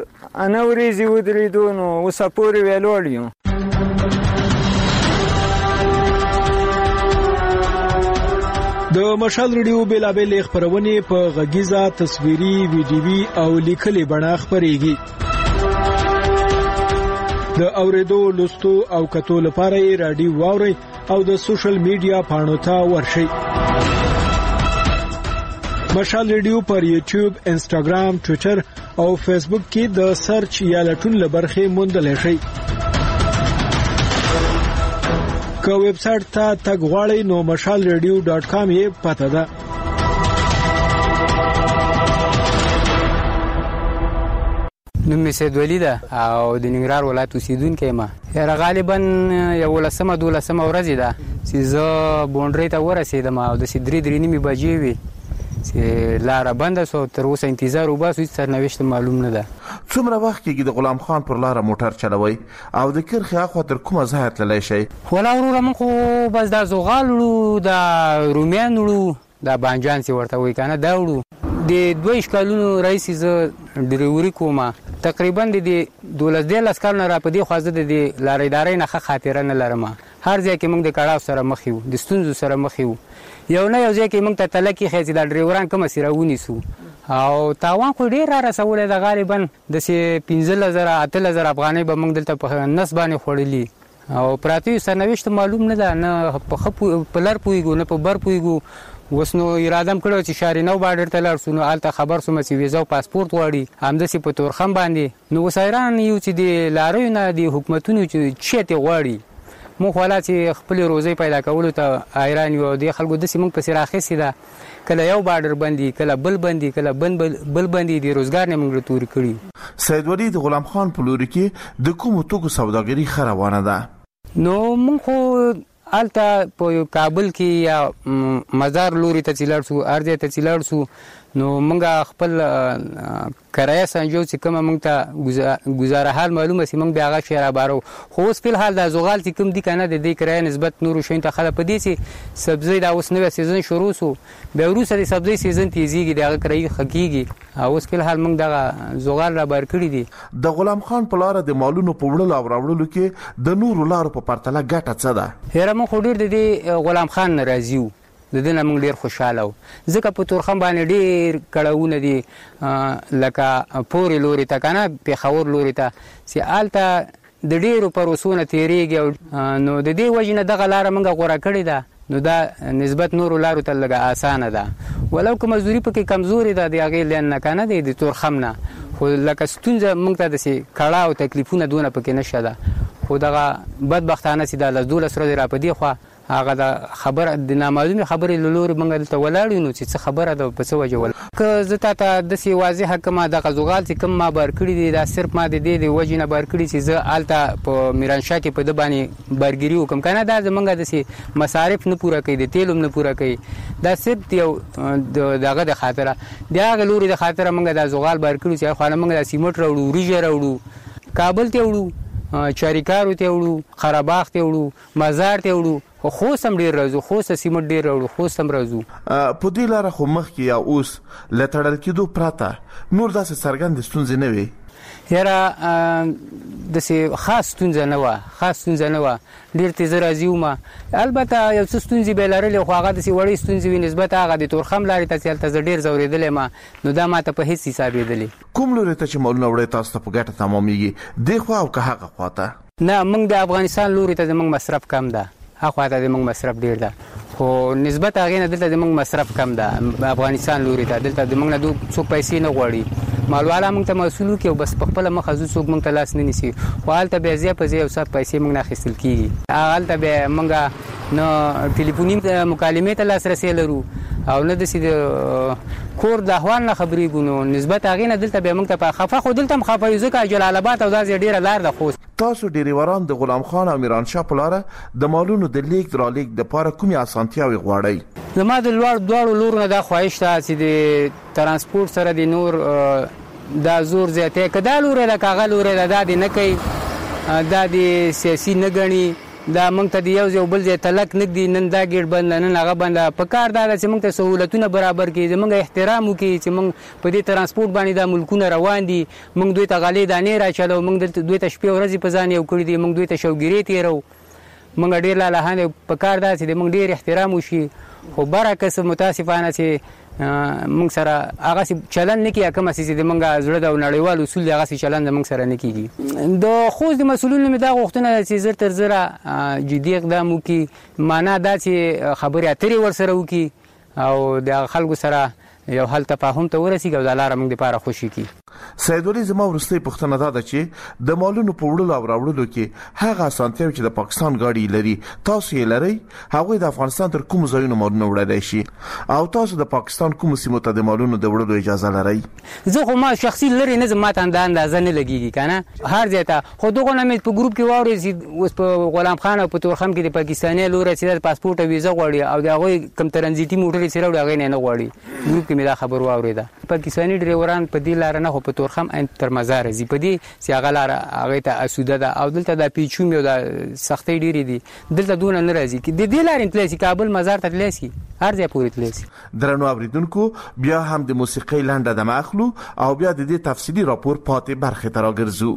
نه ورځې ودرېدو نو اوسه پورې ویلوړ یو. د مشال ریډیو بېلابېلې خپرونې په غږیزه تصویري ویډیوي او لیکلې بڼه خپرېږي. د اوریدو لوستو او کتو لپاره یې رادیو واورئ او د سوشل میډیا پاڼو ته ورشئ. مشال ریډیو پر یوټیوب، انسټاګرام، ټویټر او فیسبوک کې د سرچ یا لټون لبرخې موندلی شئ. که ویب سایټ ته تګ غواړئ نو مشال ریډیو ډاټ کام یې پته ده. نوم مې سید ولی ده او د ننګرهار ولایت اوسېدونکی یم. یاره غالبا یولسمه دولسمه ورځې ده چې زه بونډرۍ ته ورسېدم او داسې درې درې نیمې بجې وې چې لاره بنده سو تر اوسه انتظار وباسو هیڅ سرنوشت معلوم نه ده. څومره وخت کېږي د غلام خان پر لاره موټر چلوئ او د کرخې اخوا تر کومه ځایه تللی شئ؟ ولا وروره موږ خو بس دا زغال وړو، دا رومیان وړو، دا بانجان چې ورته وایي که نه دا وړو. د دوه کالونو راهیسې زه ډریوري کوم. تقریبا د دولس دیارلس کال نه را په دې خوا زه د دې لارېدارۍ نه ښه خاطره نه لرم. هر ځای کې موږ د کړاو سره مخ یو، د ستونزو سره مخ یو. یو نه یو ځای کې موږ ته تله کېښی چې دا ډریوران کومه سې راونیسو او تاوان خو ډېر را رسولی ده. غالبا داسې پنځلس زره اتلس زره افغانۍ به موږ دلته په نس باندې خوړلي او پراته یو سرنوشت معلوم نه ده، نه په ښه په لر پوهېږو نه په بر پوهېږو. اوس نو اراده م کړې چې شارینو باډر ته لاړ شو، نو هلته خبر شوم چې ویزا او پاسپورټ غواړي، همداسې په تورخم باندې. نو اوس حیران یو چې د لاریو نه د حکومتونو چې څه ترې غواړي. موږ والا چې خپلې روزۍ پیدا کولو ته حیران یو او دې خلکو داسې موږ پسې راخیستې ده، کله یو باډر بندي، کله بل بندي، کله بل بندي، د روزګار نه موږ تورې کړي. سید ولی د غلام خان په لوري کې د کومو توکو سوداګري ښه روانه ده؟ نو موږ خو هلته په کابل کې یا مزار لوري ته چې لاړ شو، هر ځای ته چې لاړ شو، نو موږ خپل کرایه سنجو چې کومه موږ ته ګزاره حال معلومه سي موږ بیا هغه شی رابارو. خو اوس فلحال دا زغال چې کوم دي که نه د دې کرایه نسبت نورو شیانو ته خلک په دې چې سبزۍ دا اوس نوی سیزن شروع شو، بیا وروسته د سبزۍ سیزن تیزیږي، د هغه کرایه ښه کېږي. اوس فلحال موږ دغه زغال رابار کړي دي. د غلام خان په لاره د مالونو په وړلو او راوړلو کې د نورو لارو په پرتله ګټه څه ده؟ هیره موږ خو ډېر د دې غلام خان نه راضي وو، د دې نه موږ ډېر خوشحاله وو، ځکه په تورخم باندې ډېر کړاوونه دي لکه پورې لوري ته که نه پېښور لوري ته چې هلته د ډېرو پروسو نه تېرېږي. نو د دې وجې نه دغه لاره موږ غوره کړې ده. نو دا نسبت نورو لارو ته لږه اسانه ده، ولو که مزدوري پکې کمزورې ده د هغې لین نه که نه دی د تورخم نه، خو لکه ستونزه موږ ته داسې کړه او تکلیفونه دونه پکې نشته ده. خو دغه بدبختانه چې دا لس دولس ورځې را په دې خوا هغه د خبره د نامعلومې خبرې له لورې موږ دلته ولاړ یو، نو چې څه خبره ده په څه وجه ولاړ. که زه تا ته داسې واضحه کړمه دغه زغال چې کوم ما بار کړي دي دا صرف ما د دې د وجې نه بار کړي چې زه هلته په میرانشاه کې په ده باندې بارګیري وکړم که نه دا زموږ داسې مصارف نه پوره کوي، د تیلو هم نه پوره کوي. دا صرف یو د هغه د خاطره د هغه لورې د خاطره موږ دا زغال بار کړي چې خو نه موږ دا سیمټ راوړو، وریجې راوړو، کابل ته وړو، چاریکارو ته وړو، قرهباغ ته وړو، مزار ته وړو، خو خوست هم ډېر راځو، خوست سیمټ ډېر راوړو، خوست هم راځو. په دې لاره خو مخکې یا اوس له تړل کېدو پرته نور داسې څرګندې ستونزې نه وي؟ یاره داسې خاص ستونزه نه وه، خاص ستونزه نه وه، ډېر تېزه راضي وم. البته یو څه ستونزې به یې لرلې خو هغه داسې وړې ستونزې وي نسبت هغه د تورخم لارې ته چې هلته زه ډېر ځورېدلی یم، نو دا ما ته په هېڅ حسابېدلې. کوم لوري ته چې مالونه وړئ تاسو ته په ګټه تمامېږي، دې خوا او که هغه خوا ته؟ نه موږ د افغانستان لوري ته زموږ مصرف کم ده، هخوا ته زموږ مصرف ډېر ده، خو نسبت هغې نه دلته زموږ مصرف کم ده افغانستان لوري ته. دلته زموږ نه څوک پیسې نه غواړي، مالوالا موږ ته محصول وکړي او بس په خپله مخه ځو، څوک موږ ته لاس نه نیسي. خو هلته بیا ځای په ځای یو څه پیسې موږ نه اخیستل کېږي. هلته بیا موږ نه ټلیفوني مکالمې ته لاسرسی لرو او نه داسې د کور د احوال نه خبرېږو، نو نسبت هغې نه دلته بیا موږ ته په خفه، خو دلته هم خفه یو ځکه جلال آباد او دا ځای ډېره لار ده. خوست تاسو ډریوران د غلام خان او میرانشاه په لاره د مالونو د لیږد رالېږد دپاره کومې اسانتیاوې غواړئ؟ زما د دواړو لورو نه دا خواهش ده چې د ترانسپورټ سره د نور دا زور زیاتی که دا لوری ده که هغه لوری ده دا دې نه کوي، دا د سیاسي نه ګڼي، دا موږ ته د یو ځای بل ځای تلک نه ږدي، نن دا ګیټ بنده نن هغه بنده. په کار دا ده چې موږ ته سهولتونه برابر کړي، زموږ احترام وکړي چې موږ په دې ترانسپورټ باندې دا ملکونه روان دي، موږ دوی ته غلې دانې راچلو، موږ دلته دوی ته شپې ورځې په ځان یو کړي دي، موږ دوی ته شوګیرې تېرو، موږ ډېر لالهانې. په کار دا چې د موږ ډېر احترام وشي، خو برعکس متاسفانه چې موږ سره هغسې چلند نه کېږي، کومه چې د موږ زړه د نړیوال اصول دي هغسې چلند د موږ سره نه کېږي. د خوست د مسؤلینو مې دا غوښتنه ده چې زر تر زره جدي اقدام وکړي، معنا دا چې خبرې اترې ورسره وکړي او د خلکو سره یو حل تفاهم ته ورسېږي او دا لاره موږ دپاره خوشي کړي. سید ولی زما ورستۍ پوښتنه دا ده چې د مالونو په وړلو او راوړلو کې هغه اسانتیاوې چې د پاکستان غاړي لري تاسو یې لرئ، هغوی د افغانستان تر کومو ځایونو مالونه وړلی شي او تاسو د پاکستان کومو سیمو ته د مالونو د وړلو اجازه لرئ؟ زه خو ما شخصي لرې نه ځم، ما ته دا اندازه نه لګېږي که نه هر ځای ته. خو دغه نه مې په ګروپ کې واورېد چې اوس په غلام خان او په تورخم کې د پاکستاني لوری چې د پاسپورټ او ویزه غواړي او د هغوی کوم ترنزیتي موټر یې چې راوړي هغوی نه غواړي. ګروپ کې مې دا خبر واورېده. پاکستاني ډریوران په دې لاره نه خو په تورخم تر مزار ځي، په دې چې هغه لاره هغې ته اسوده ده او دلته دا پیچومې او دا سختۍ ډېرې دي، دلته دونه نه راځي. د دې لارې تللی شي، کابل مزار ته تللی شي، هر ځای پورې تللی شي. درنو اورېدونکو، بیا هم د موسیقۍ لنډه دمه اخلو او بیا د دې تفصیلي راپور پاتې برخې ته راګرځو.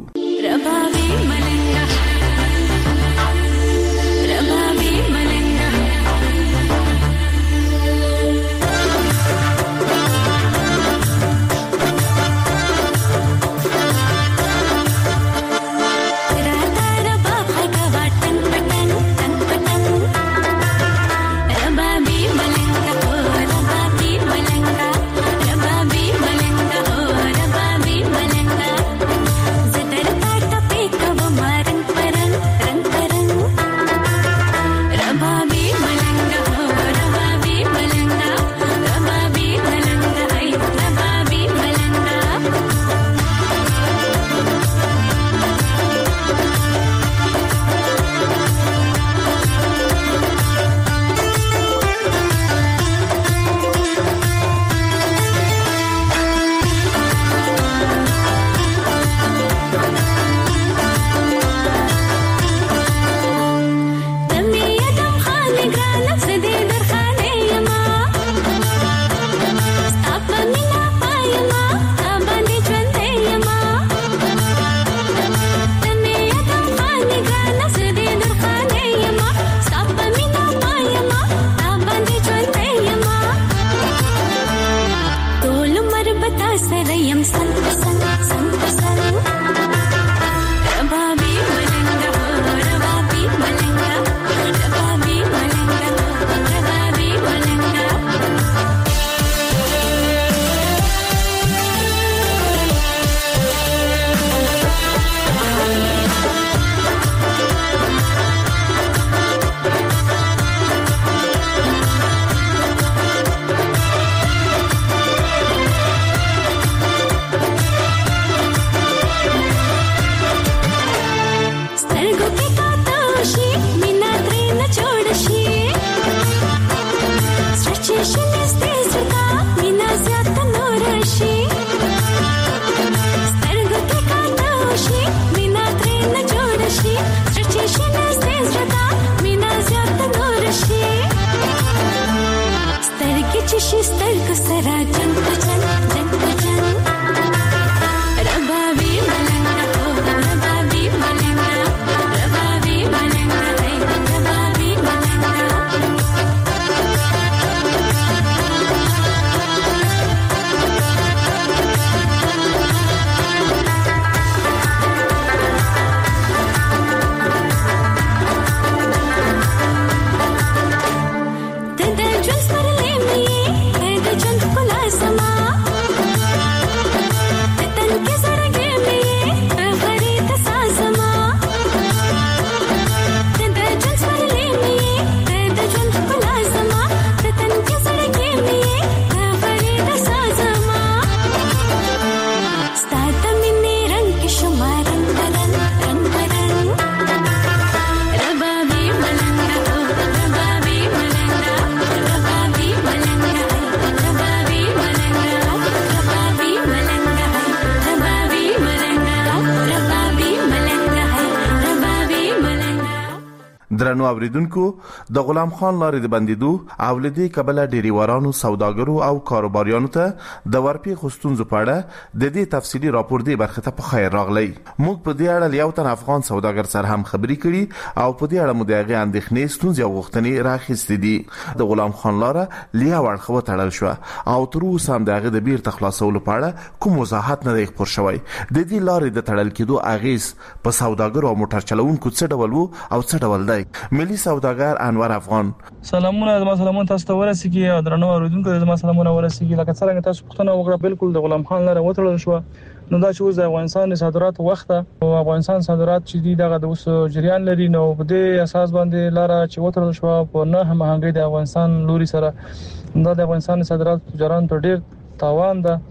درنو اوریدونکو، د غلام خان لارې د بندیدو او لدې کبله ډیریوارانو، سوداګرو او کاروباریانو ته د ورپېښو ستونزو په اړه د دې تفصیلي راپور دې برخه ته په خیر راغلی. موږ په دې اړه یو تن افغان سوداګر سره هم خبرې کړي او په دې اړه مو د هغې اندېښنې، ستونزې او غوښتنې راخیستې دي. د غلام خان لاره له یو اړخه وتړل شوه او تر اوسه هم د هغې د بیرته خلاصولو په اړه کوم وضاحت نه دی خپور شوی. د دې لارې د تړل کېدو اغېز په سوداګرو او موټر چلوونکو څه ډول و او څه ډول دی؟ ملي سوداګر انور افغان: سلامونه، زما سلامونه تاسو ته ورسیږي او درنو اوریدونکو زما سلامونه ورسیږي. لکه څنګه تاسو پوښتنه وکړه، بالکل د غلام خان لاره وتړل شو. نو دا چې اوس د افغانستان صادرات وخت او افغانستان صادرات چې دي دغه د اوس جریان لري، نو په دې اساس باندې لاره چې وتړل شو په نه همغږي د افغانستان لوري سره، دا د افغانستان صادرات تجاران ته ډیر تاوان ده،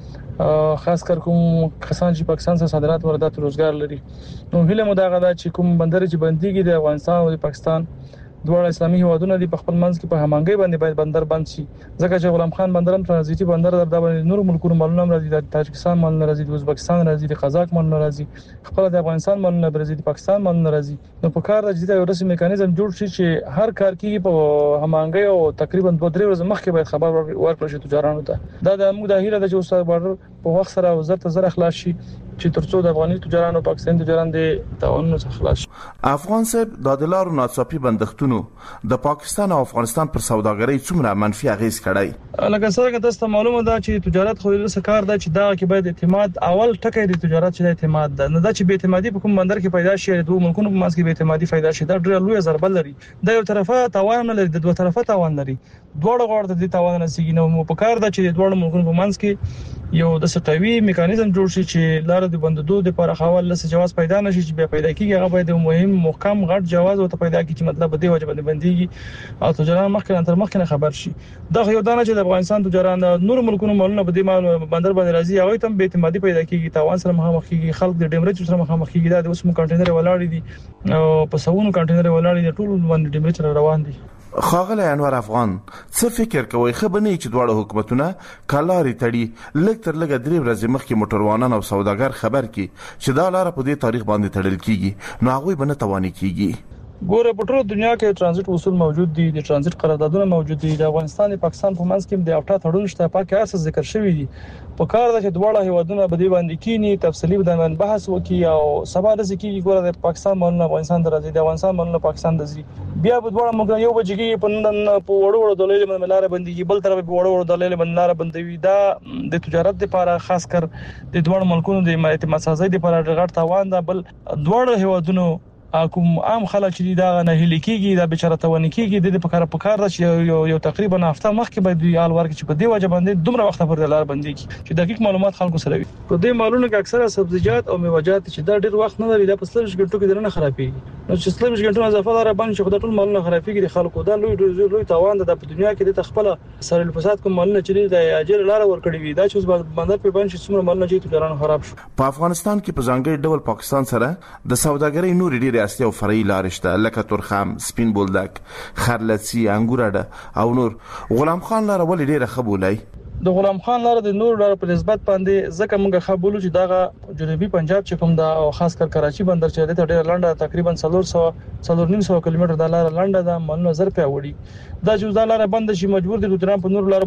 خاص کر کوم کسان چې پاکستان څخه صادرات واردات روزګار لري. نو هله مو دا غدا چې کوم بندر چې بنديږي د افغانستان او د پاکستان دوه اسلامي هیوادونو د خپل منځ کې په همغږي باندې باید بندر بند شي، ځکه چې غلام خان بندر هم ترانزیتي بندر د باندې نور ملکونو مالونه راځي، د تاجکستان مالونه راځي، د ازبکستان راځي، د قزاق مالونه راځي، خپل د افغانستان مالونه راځي، د پاکستان مالونه راځي. نو په کار د جدي یو رسمي میکانیزم جوړ شي چې هر کار کې په همغږي او تقریبا دوه درې ورځې مخکې باید خبر ورکړل شي تجارانو ته. دا د موږ د هیله د چې اوس بارډر په وخت سره وزارت زر خلاص شي چې ترڅو د افغاني تجارانو پاکستان تجاران د تعاون څخه خلاص شي. افغان صاحب د دلارو ناڅاپي بندښتونو د پاکستان او افغانستان پر سوداګرۍ څومره منفي اغیز کړی؟ لکه څنګه تاسو ته معلومه ده چې تجارت خو له کار ده چې دا کې باید اعتماد اول ټکی د تجارت چې اعتماد ده، نه دا چې به اعتمادي په کوم بندر کې پیدا شي، دوه ملکونو په منځ کې به اعتمادي پیدا شي، دا ډېر لوی ضربه لري. دا یو طرفه تاوان نه لري، د دوه طرفه تاوان لري، دوه غوړ د تاوان نه سیګي. نو په کار ده چې د دوه ملکونو په منځ کې یو د سټوي میکانیزم جوړ شي چې لار د بنددو د لپاره حواله لسه جواز پیدا نشي، چې به پیدا کیږي هغه باید مهم محکم غټ جواز او ته پیدا کیږي چې مطلب دی وجه باندې بنديږي او تجاران مخکې تر مخکې خبر شي. دا یو دانه چې د افغانستان تجاران نور ملکونو مالونه په دې بندر باندې راځي، هغه ته به اعتمادي پیدا کیږي، تاوان سره مخامخ کیږي، خلک د ډیمریچر سره مخامخ کیږي. دا د اوس مو کنټینر ولاړ دي او په سونو کنټینر ولاړ دي، ټول باندې ډیمریچر روان دي. خاغلی انور افغان، څه فکر کوي خبرني چې دواړه حکومتونه کلاري تړي لږ تر لږه درې ورځې مخکې موټروانان او سوداګر خبر کی چې دا لار په دې تاریخ باندې تړل کیږي، نو هغه به نه تواني کیږي؟ ګوره په ټول دنیا کې ترانزیت اصول موجود دي، د ترانزیت قراردادونه موجود دي، د افغانستان او پاکستان په منځ کې د اپټا تړون شته، پاکه اساس ذکر شوی دي. په کار ده چې دواړه هیوادونه به دی باندې کینی تفصیلی باندې بحث وکړي او سبا د ځکه ګوره د پاکستان مالونه افغانستان درځي، د افغانستان مالونه پاکستان درځي، بیا به دواړه موږ یو بجګي په نن په وړو وړو دلایل باندې لار بندي، بل طرف په وړو وړو دلایل باندې لار بندوي. دا د تجارت لپاره خاص کر د دوه ملکونو د اعتماد سازي لپاره غټ تاوان ده. بل دوه هیوادونو کوم عام خلک چې دا نه هلي کیږي، دا بچره تواني کیږي، د په کار په کار ده چې یو یو تقریبا هفته مخکې باید دی آل ورک چې په دی وجه باندې دومره وخت پر لار باندې کی چې دقیق معلومات خلکو سره وي. په دې مالونو کې اکثره سبزیجات او میوه‌جات چې دا ډیر وخت نه لري، دا په سلش ګټو کې درنه خرابېږي. نو چې سلش ګټو اضافه لاره باندې چې خدای ټول مالونه خرابېږي د خلکو، دا لوی لوی تاوان ده په دنیا کې. د خپل سره الفساد کوم مالونه چې د اجر لاره ور کړی وي، دا چې اوس باندې په باندې څومره مالونه چې تجاران خراب شو. په افغانستان کې په ځانګړي ډول پاکستان سره د سوداګرۍ نور ډېر اصلي او فرعي لارشته، لکه تورخم، سپین بولدک، خرلڅي، انګورډه او نور. غلام خان لاره ولې ډېره خبولای؟ د غلام خان لاره د نور لاره په نسبت باندې ځکه موږ خبرو چې دغه جنوبي پنجاب چې کوم دا او خاص کر کراچي بندر چې د ډېر لنډه تقریبا څلور سوه څلور نیم سوه کیلومتر د لاره لنډه ده، مالونه زر په وړي. دا چې دا لاره بند شي مجبور دي لودران په نور لاره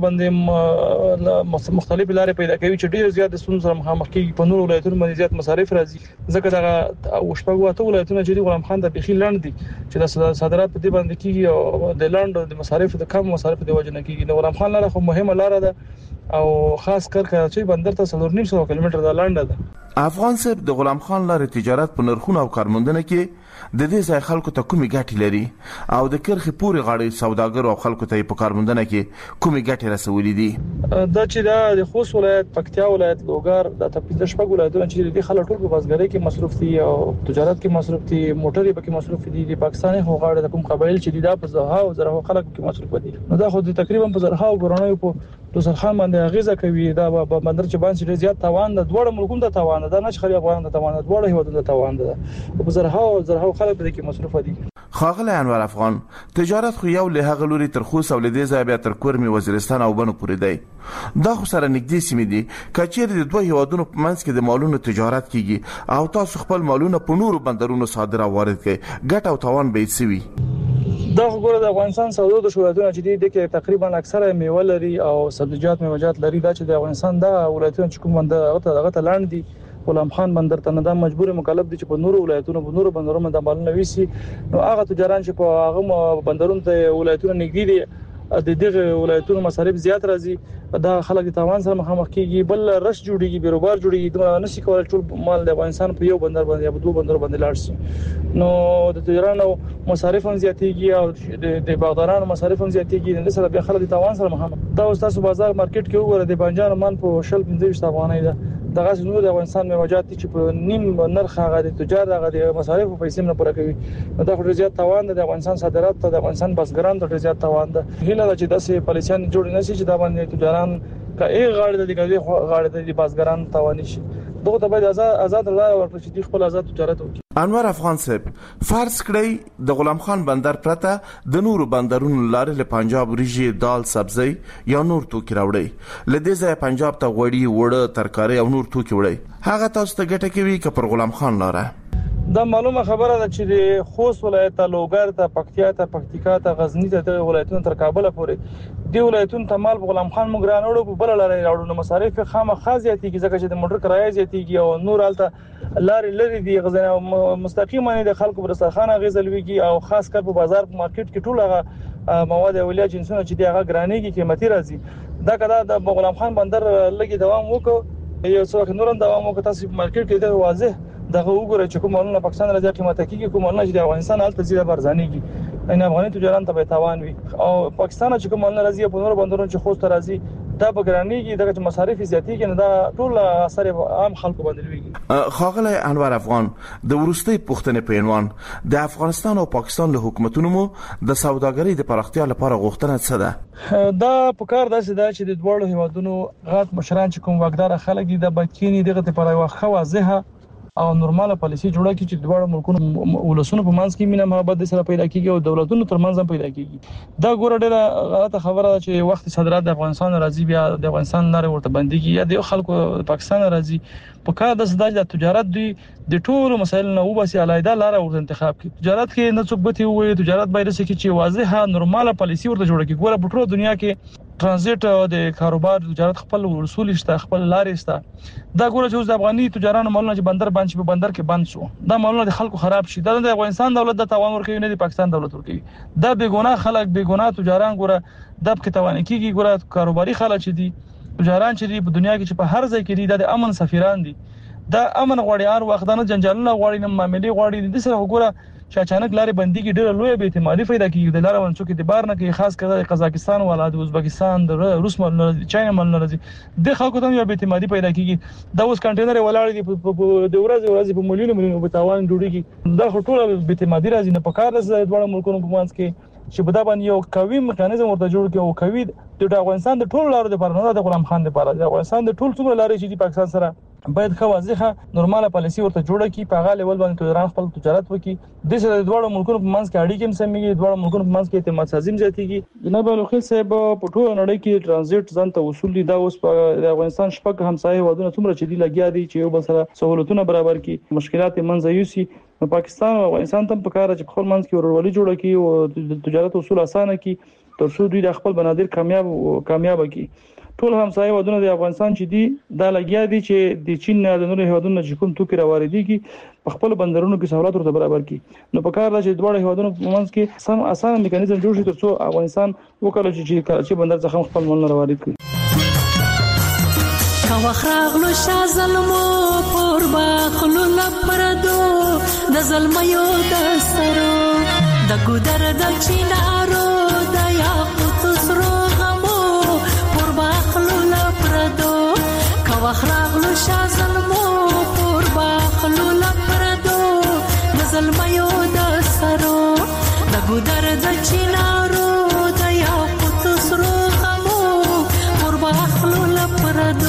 باندې مختلف لارې پیدا کوي چې ډېر زیات سون سره مخامخ کیږي، په نور ولایتونو باندې زیات مصارف راځي، ځکه دا او شپږ ولایتونه چې غلام خان د بخیل لاندې دي چې د صادرات په دې باندې کیږي او د لاندو د مصارف د کم مصارف د وجه نه کیږي. د غلام خان لاره خو مهمه لاره ده او خاص کر کراچي بندر ته څلور نیم سوه کیلومتر د لاندې ده. افغان صاحب د غلام خان لاره تجارت په نرخونو او کارموندنه کې د دې ځای خلکو ته کومې ګټې لري او د کرخي پوري غاړي سوداګر او خلکو ته په کارموندنه کې کومې ګټې رسولې دي؟ دا چې دا د خوست ولایت، پکتیا ولایت، لوګر، د تپیز شپږ ولایتونه چې د خلکو ټول په بازګرۍ کې مصروف دي او تجارت کې مصروف دي، موټرې په کې مصروف دي، د پاکستاني خو غاړي د کوم قبایل چې دا په زها او زره خلک کې مصروف دي. نو دا خو تقریبا په زرها او ګورنۍ په دوسرخان باندې غیزه کوي. دا په بندر چې باندې زیات تاوان ده، دوړ ملکونو ته تاوان ده، نه چې خلک افغان ته تاوان ده، دوړ هیوادونو ته تاوان ده. په زرها او زرها خلک په کې مصروف دي. خاغلی انور افغان، تجارت خو یو له هغه لوري تر خوست او لدې ځای بیا تر کورمي وزیرستان او بنو پورې دی. دا خو سره نږدې سیمې دي، کچېر د دوه هیوادونو په منځ کې د مالونو تجارت کیږي او تاسو خپل مالونه په نورو بندرونو صادره وارد کړئ، ګټه او تاوان به یې سوي. دا خبره د افغانستان سوداګرو د شولتونو چې دي د تقریبا اکثره میوه لري او سبزیجات میوه‌جات لري. دا چې د افغانستان د ولایتونو چې کوم بندر هغه هغه لاندې دي، غلام خان بندر ته نه دا مجبور مکلف دي چې په نورو ولایتونو په نورو بندرونو د مالونه ویسي. نو هغه تجاران چې په هغه بندرونو ته ولایتونو نږدې دي د دغه ولایتونو مصارف زیات راځي دا خلک د تاوان سره مخامخ کیږي بل رش جوړیږي بیروبار جوړیږي دا نشي کولای ټول مال د افغانستان په یو بندر باندې یا دوه بندر باندې لاړ شي نو د تجارانو مصارف هم زیاتېږي او د باغدارانو مصارف هم زیاتېږي د سره بیا خلک د تاوان سره مخامخ دا اوس تاسو بازار مارکیټ کې وګورئ د بانجان مال په شل پنځه افغانۍ ده دغه نو د افغانستان میوجات چې په نیم نرخ هغه د تجار هغه د مصارف په پیسې نه پوره کوي دا خو زیات تاوان د افغانستان صادرات ته د افغانستان بسګران ته زیات تاوان ده هیله ده چې داسې پالیسیان جوړ نه شي چې دا باندې تجاران کا ای غاړه د دغه غاړه د بسګران تاوان شي دغه ته باید آزاد آزاد لار ورکړي چې خپل آزاد تجارت وکړي. انور افغان صاحب فرض کړئ د غلام خان بندر پرته د نورو بندرونو لارې له پنجاب ریجی دال سبزی یا نور توکي راوړي لدې ځای پنجاب ته غوړي وړه ترکاري او نور توکي وړي هغه تاسو ته ګټه کوي که پر غلام خان لاره دا معلومه خبره ده چې د خوست ولایت ته لوګر ته پکتیا ته پکتیکا ته غزنی ته د ولایتونو تر کابل پورې دی ولایتونو ته مال غلام خان موږ رانوړو په بل لارې راوړو نو مصارف خامخا زیاتېږي ځکه چې د موټر کرایه زیاتېږي او نور الته لارې لري دی غزنه مستقیمه د خلکو پر سرخانه غزلويږي او خاص کر په بازار په مارکیټ کې ټول هغه مواد اولیا جنسونه چې دی هغه ګرانېږي قیمتي راځي دا کدا د غلام خان بندر لګي دوام وکړو یو څو نور دوام وکړ تاسو په مارکیټ کې دا واضح دغه وګورئ چې کوم مالونه پاکستان راځي قیمته کېږي کوم مالونه چې د افغانستان حالت زیاده برزانېږي ان افغاني تجاران ته به تاوان وي او پاکستان چې کوم مالونه راځي په نور بندرونو چې خوست راځي دا بګرانېږي دغه مصارف زیاتېږي نه دا ټول اثر عام خلکو باندې ویږي. خاغلی انور افغان د ورستۍ پښتنې په عنوان د افغانستان او پاکستان له حکومتونو مو د سوداګرۍ د پراختیا لپاره غوښتنه څه ده؟ دا په کار داسې ده چې د دوړو هیوادونو غات مشران چې کوم واګدار خلک دي د بکینی دغه لپاره واخه واضحه او نورماله پالیسي جوړه کړي چې دواړو ملکونو ولسونو په منځ کې مینه محبت سره پیدا کیږي او دولتونو ترمنځ هم پیدا کیږي دا ګوره ډېره غلطه خبره ده چې وخت صادرات د افغانستان راځي بیا د افغانستان لاره ورته بنديږي یا د خلکو پاکستان راځي په کار د سداج د تجارت دی د ټولو مسایل نه وباسي علایده لاره ورته انتخاب کړي تجارت کې نه څوک به وي تجارت باید چې واضحه نورماله پالیسي ورته جوړه کړي ګوره په ټول دنیا کې ترانزیت د کاروبار تجارت خپل اصول شته خپل لارې شته دا ګوره چې د افغاني تجارانو مالونه چې بندر باندې په بندر کې بند شو دا مالونه د خلکو خراب شي دا د افغانستان دولت د تاوان ورکوي نه د پاکستان دولت ورکوي دا بیګناه خلک بیګناه تجاران ګوره د په تاوان کېږي ګوره کاروباري خلک چې دي تجاران چې دي په دنیا کې چې په هر ځای کې دي د امن سفیران دي دا امن غوړي هر وخت نه جنجالونه غوړي نه معاملې غوړي د سره وګوره چې اچانک لارې بندي کې ډېر لوی به اعتمادي پیدا کیږي د لارې ونڅو کې د بار نه کې خاص کر قزاقستان ولا د ازبکستان د روس مل نه چاینا مل نه راځي د خلکو ته یو به اعتمادي پیدا کیږي دا اوس کنټینر ولاړ دي د ورځ ورځ په ملیونو ملیونو په تاوان جوړیږي دا ټول به اعتمادي راځي نه په کار د دوه ملکونو په منځ کې چې بدا باندې یو قوي میکانیزم ورته جوړ کړي او قوي د افغانستان د ټولو لارو لپاره نه د غلام خان لپاره د افغانستان د ټول څومره لارې چې د پاکستان سره باید خو واضحه نورماله پالیسي ورته جوړه کړي په هغه لیول باندې تجارت خپل تجارت وکړي د سره د دوه ملکونو په منځ کې اړیکې هم سمېږي دوه ملکونو په منځ کې اعتماد سازي زیاتېږي جناب الخیل صاحب په ټول نړۍ کې ترانزیت ځانته اصول دي دا اوس په افغانستان شپږ همسایه ودونه څومره چې دی لګیا دي چې یو بل سره سہولتونه برابر کړي مشکلات منځ یوسي پاکستان او افغانستان ته په کار چې خپل منځ کې ورولي جوړه کړي او د تجارت اصول اسانه کړي تر څو دوی د خپل بنادر کامیاب کامیاب کړي ټول همسایه ودونه د افغانستان چې دي دا لګیا دي چې د چین نه د نورو هیوادونو چې کوم توکي راوړي په خپل بندرونو کې سہولت ورته برابر کړي نو په کار چې دوه هیوادونو په منځ کې سم اسانه میکانیزم جوړ شي تر څو افغانستان وکړي چې کراچي بندر څخه خپل مال راوړي کړي کا وخراغلو شازلمو پر باخلو لپردو د زلمیو د سرو د ګودر د چینارو د یاقوت سرو غمو پر باخلو لپردو کا وخراغلو شازلمو پر باخلو لپردو د زلمیو د سرو د ګودر د چینارو د یاقوت سرو غمو پر باخلو لپردو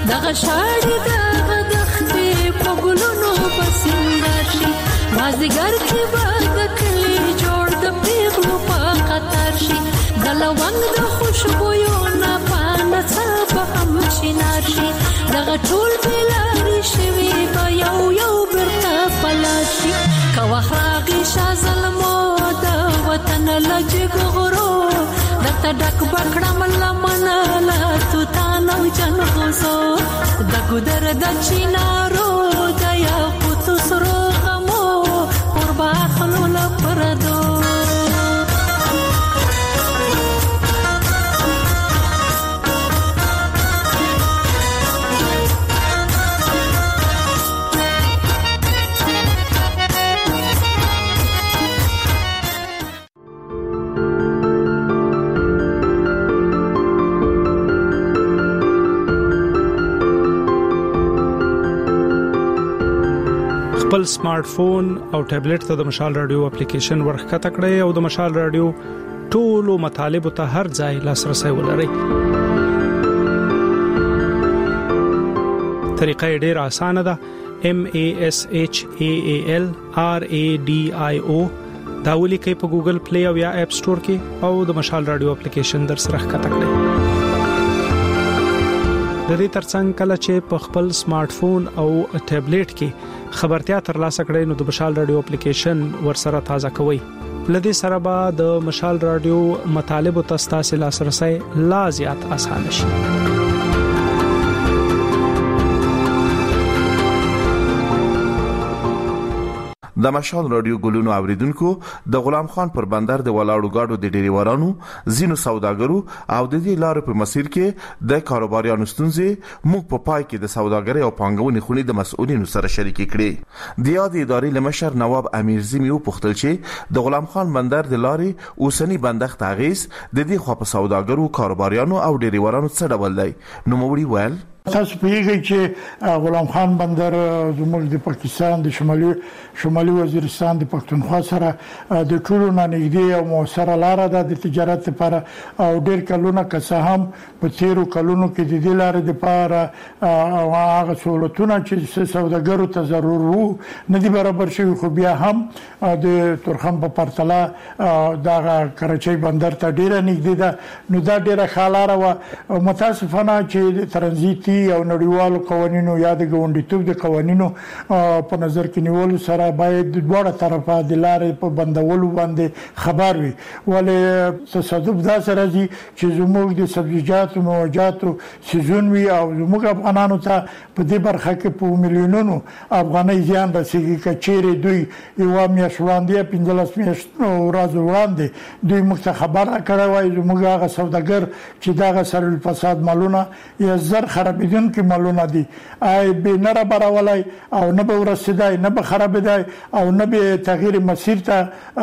دغه شاړې دغه دښتې په ګلونو بسنګار شي مازدیګر کې به د کلي جوړ د پیغلو په قطار شي د لونګ د خوشبویو نه پانه څه به هم شینار شي دغه ټول بېلارې شوي به یو یو بیرته پلار شي که وخت راغی شاه زلمو د وطن له جګغرو درته ډک به کړم لمنه له توتان او جنغوزو د ګودر د چینارو د یاقوتو سرو غمو پر باخلو له پردو خپل سمارټ فون او ټابلیټ ته د مشال رادیو اپلیکیشن ورخکته کړئ او د مشال رادیو ټولو مطالب ته هر ځای لاسرسي ولرئ. طریقه ډیره اسانه ده. M A S H A A L R A D I O دا ولیکئ په ګوګل پلی او یا اپ سٹور کې او د مشال رادیو اپلیکیشن در سره ښکته کړئ. د دې ترڅنګ کله چې په خپل سمارټ فون او ټابلیټ کې خبرتیا ترلاسه کړئ نو د مشال رادیو اپلیکیشن ورسره تازه کوئ. لدې سره به د مشال رادیو مطالب او تاسو لاسرسي لا زیات آسان شي. د مشال رادیو ګلونو اوریدونکو د غلام خان پر بندر د ولاړو گاډو د ډیریورانو زینو سوداګرو او د دې لارې په مسیر کې د کاروباریانو ستونزې موږ په پای کې د سوداګرۍ او پانګونې خونې د مسؤلینو سره شریک کړې. د یاد ادارې لمشر نواب امیرزی میو پوښتل چې د غلام خان بندر د لارې اوسنی بندښت اغیز د دې خو په سوداګرو کاروباریانو او ډیریورانو څخه ډول دی. نو موړي ویل تاسو پیږئ چې غلام خان بندر زموږ د پاکستان د شمالي شمالي وزیرستان د پښتونخوا سره د ټولو نه نږدې او موثره لار ده د تجارت لپاره او ډېر کلونه که څه هم په تیرو کلونو کې د دې لارې لپاره هغه سہولتونه چې سوداګرو ته ضرور وو نه دي برابر شوي خو بیا هم د تورخم په پرتله دغه کراچۍ بندر ته ډېره نږدې ده. نو دا ډېره ښه لاره وه. متاسفانه چې د ترانزیتي او نړیوالو قوانینو یا د ګاونډیتوب د قوانینو په نظر کې نیولو سره باید د دوه طرفه د لارې په بندولو باندې خبر وي. ولې تصادف دا سره دي چې زموږ د سبزیجاتو موجاتو سیزون وي او زموږ افغانانو ته په دې برخه کې په میلیونونو افغانۍ زیان رسیږي. کچېرې دوی یو میاشت وړاندې پنځلس میاشت ورځې وړاندې دوی موږ ته خبر راکړی وای زموږ هغه سوداګر چې دغه سر الفساد مالونه یا زر خرابېدونکي مالونه دي ای به نه رابرولای او نه به ورسېدای نه به خرابېدای او نه به تغییر مسیر ته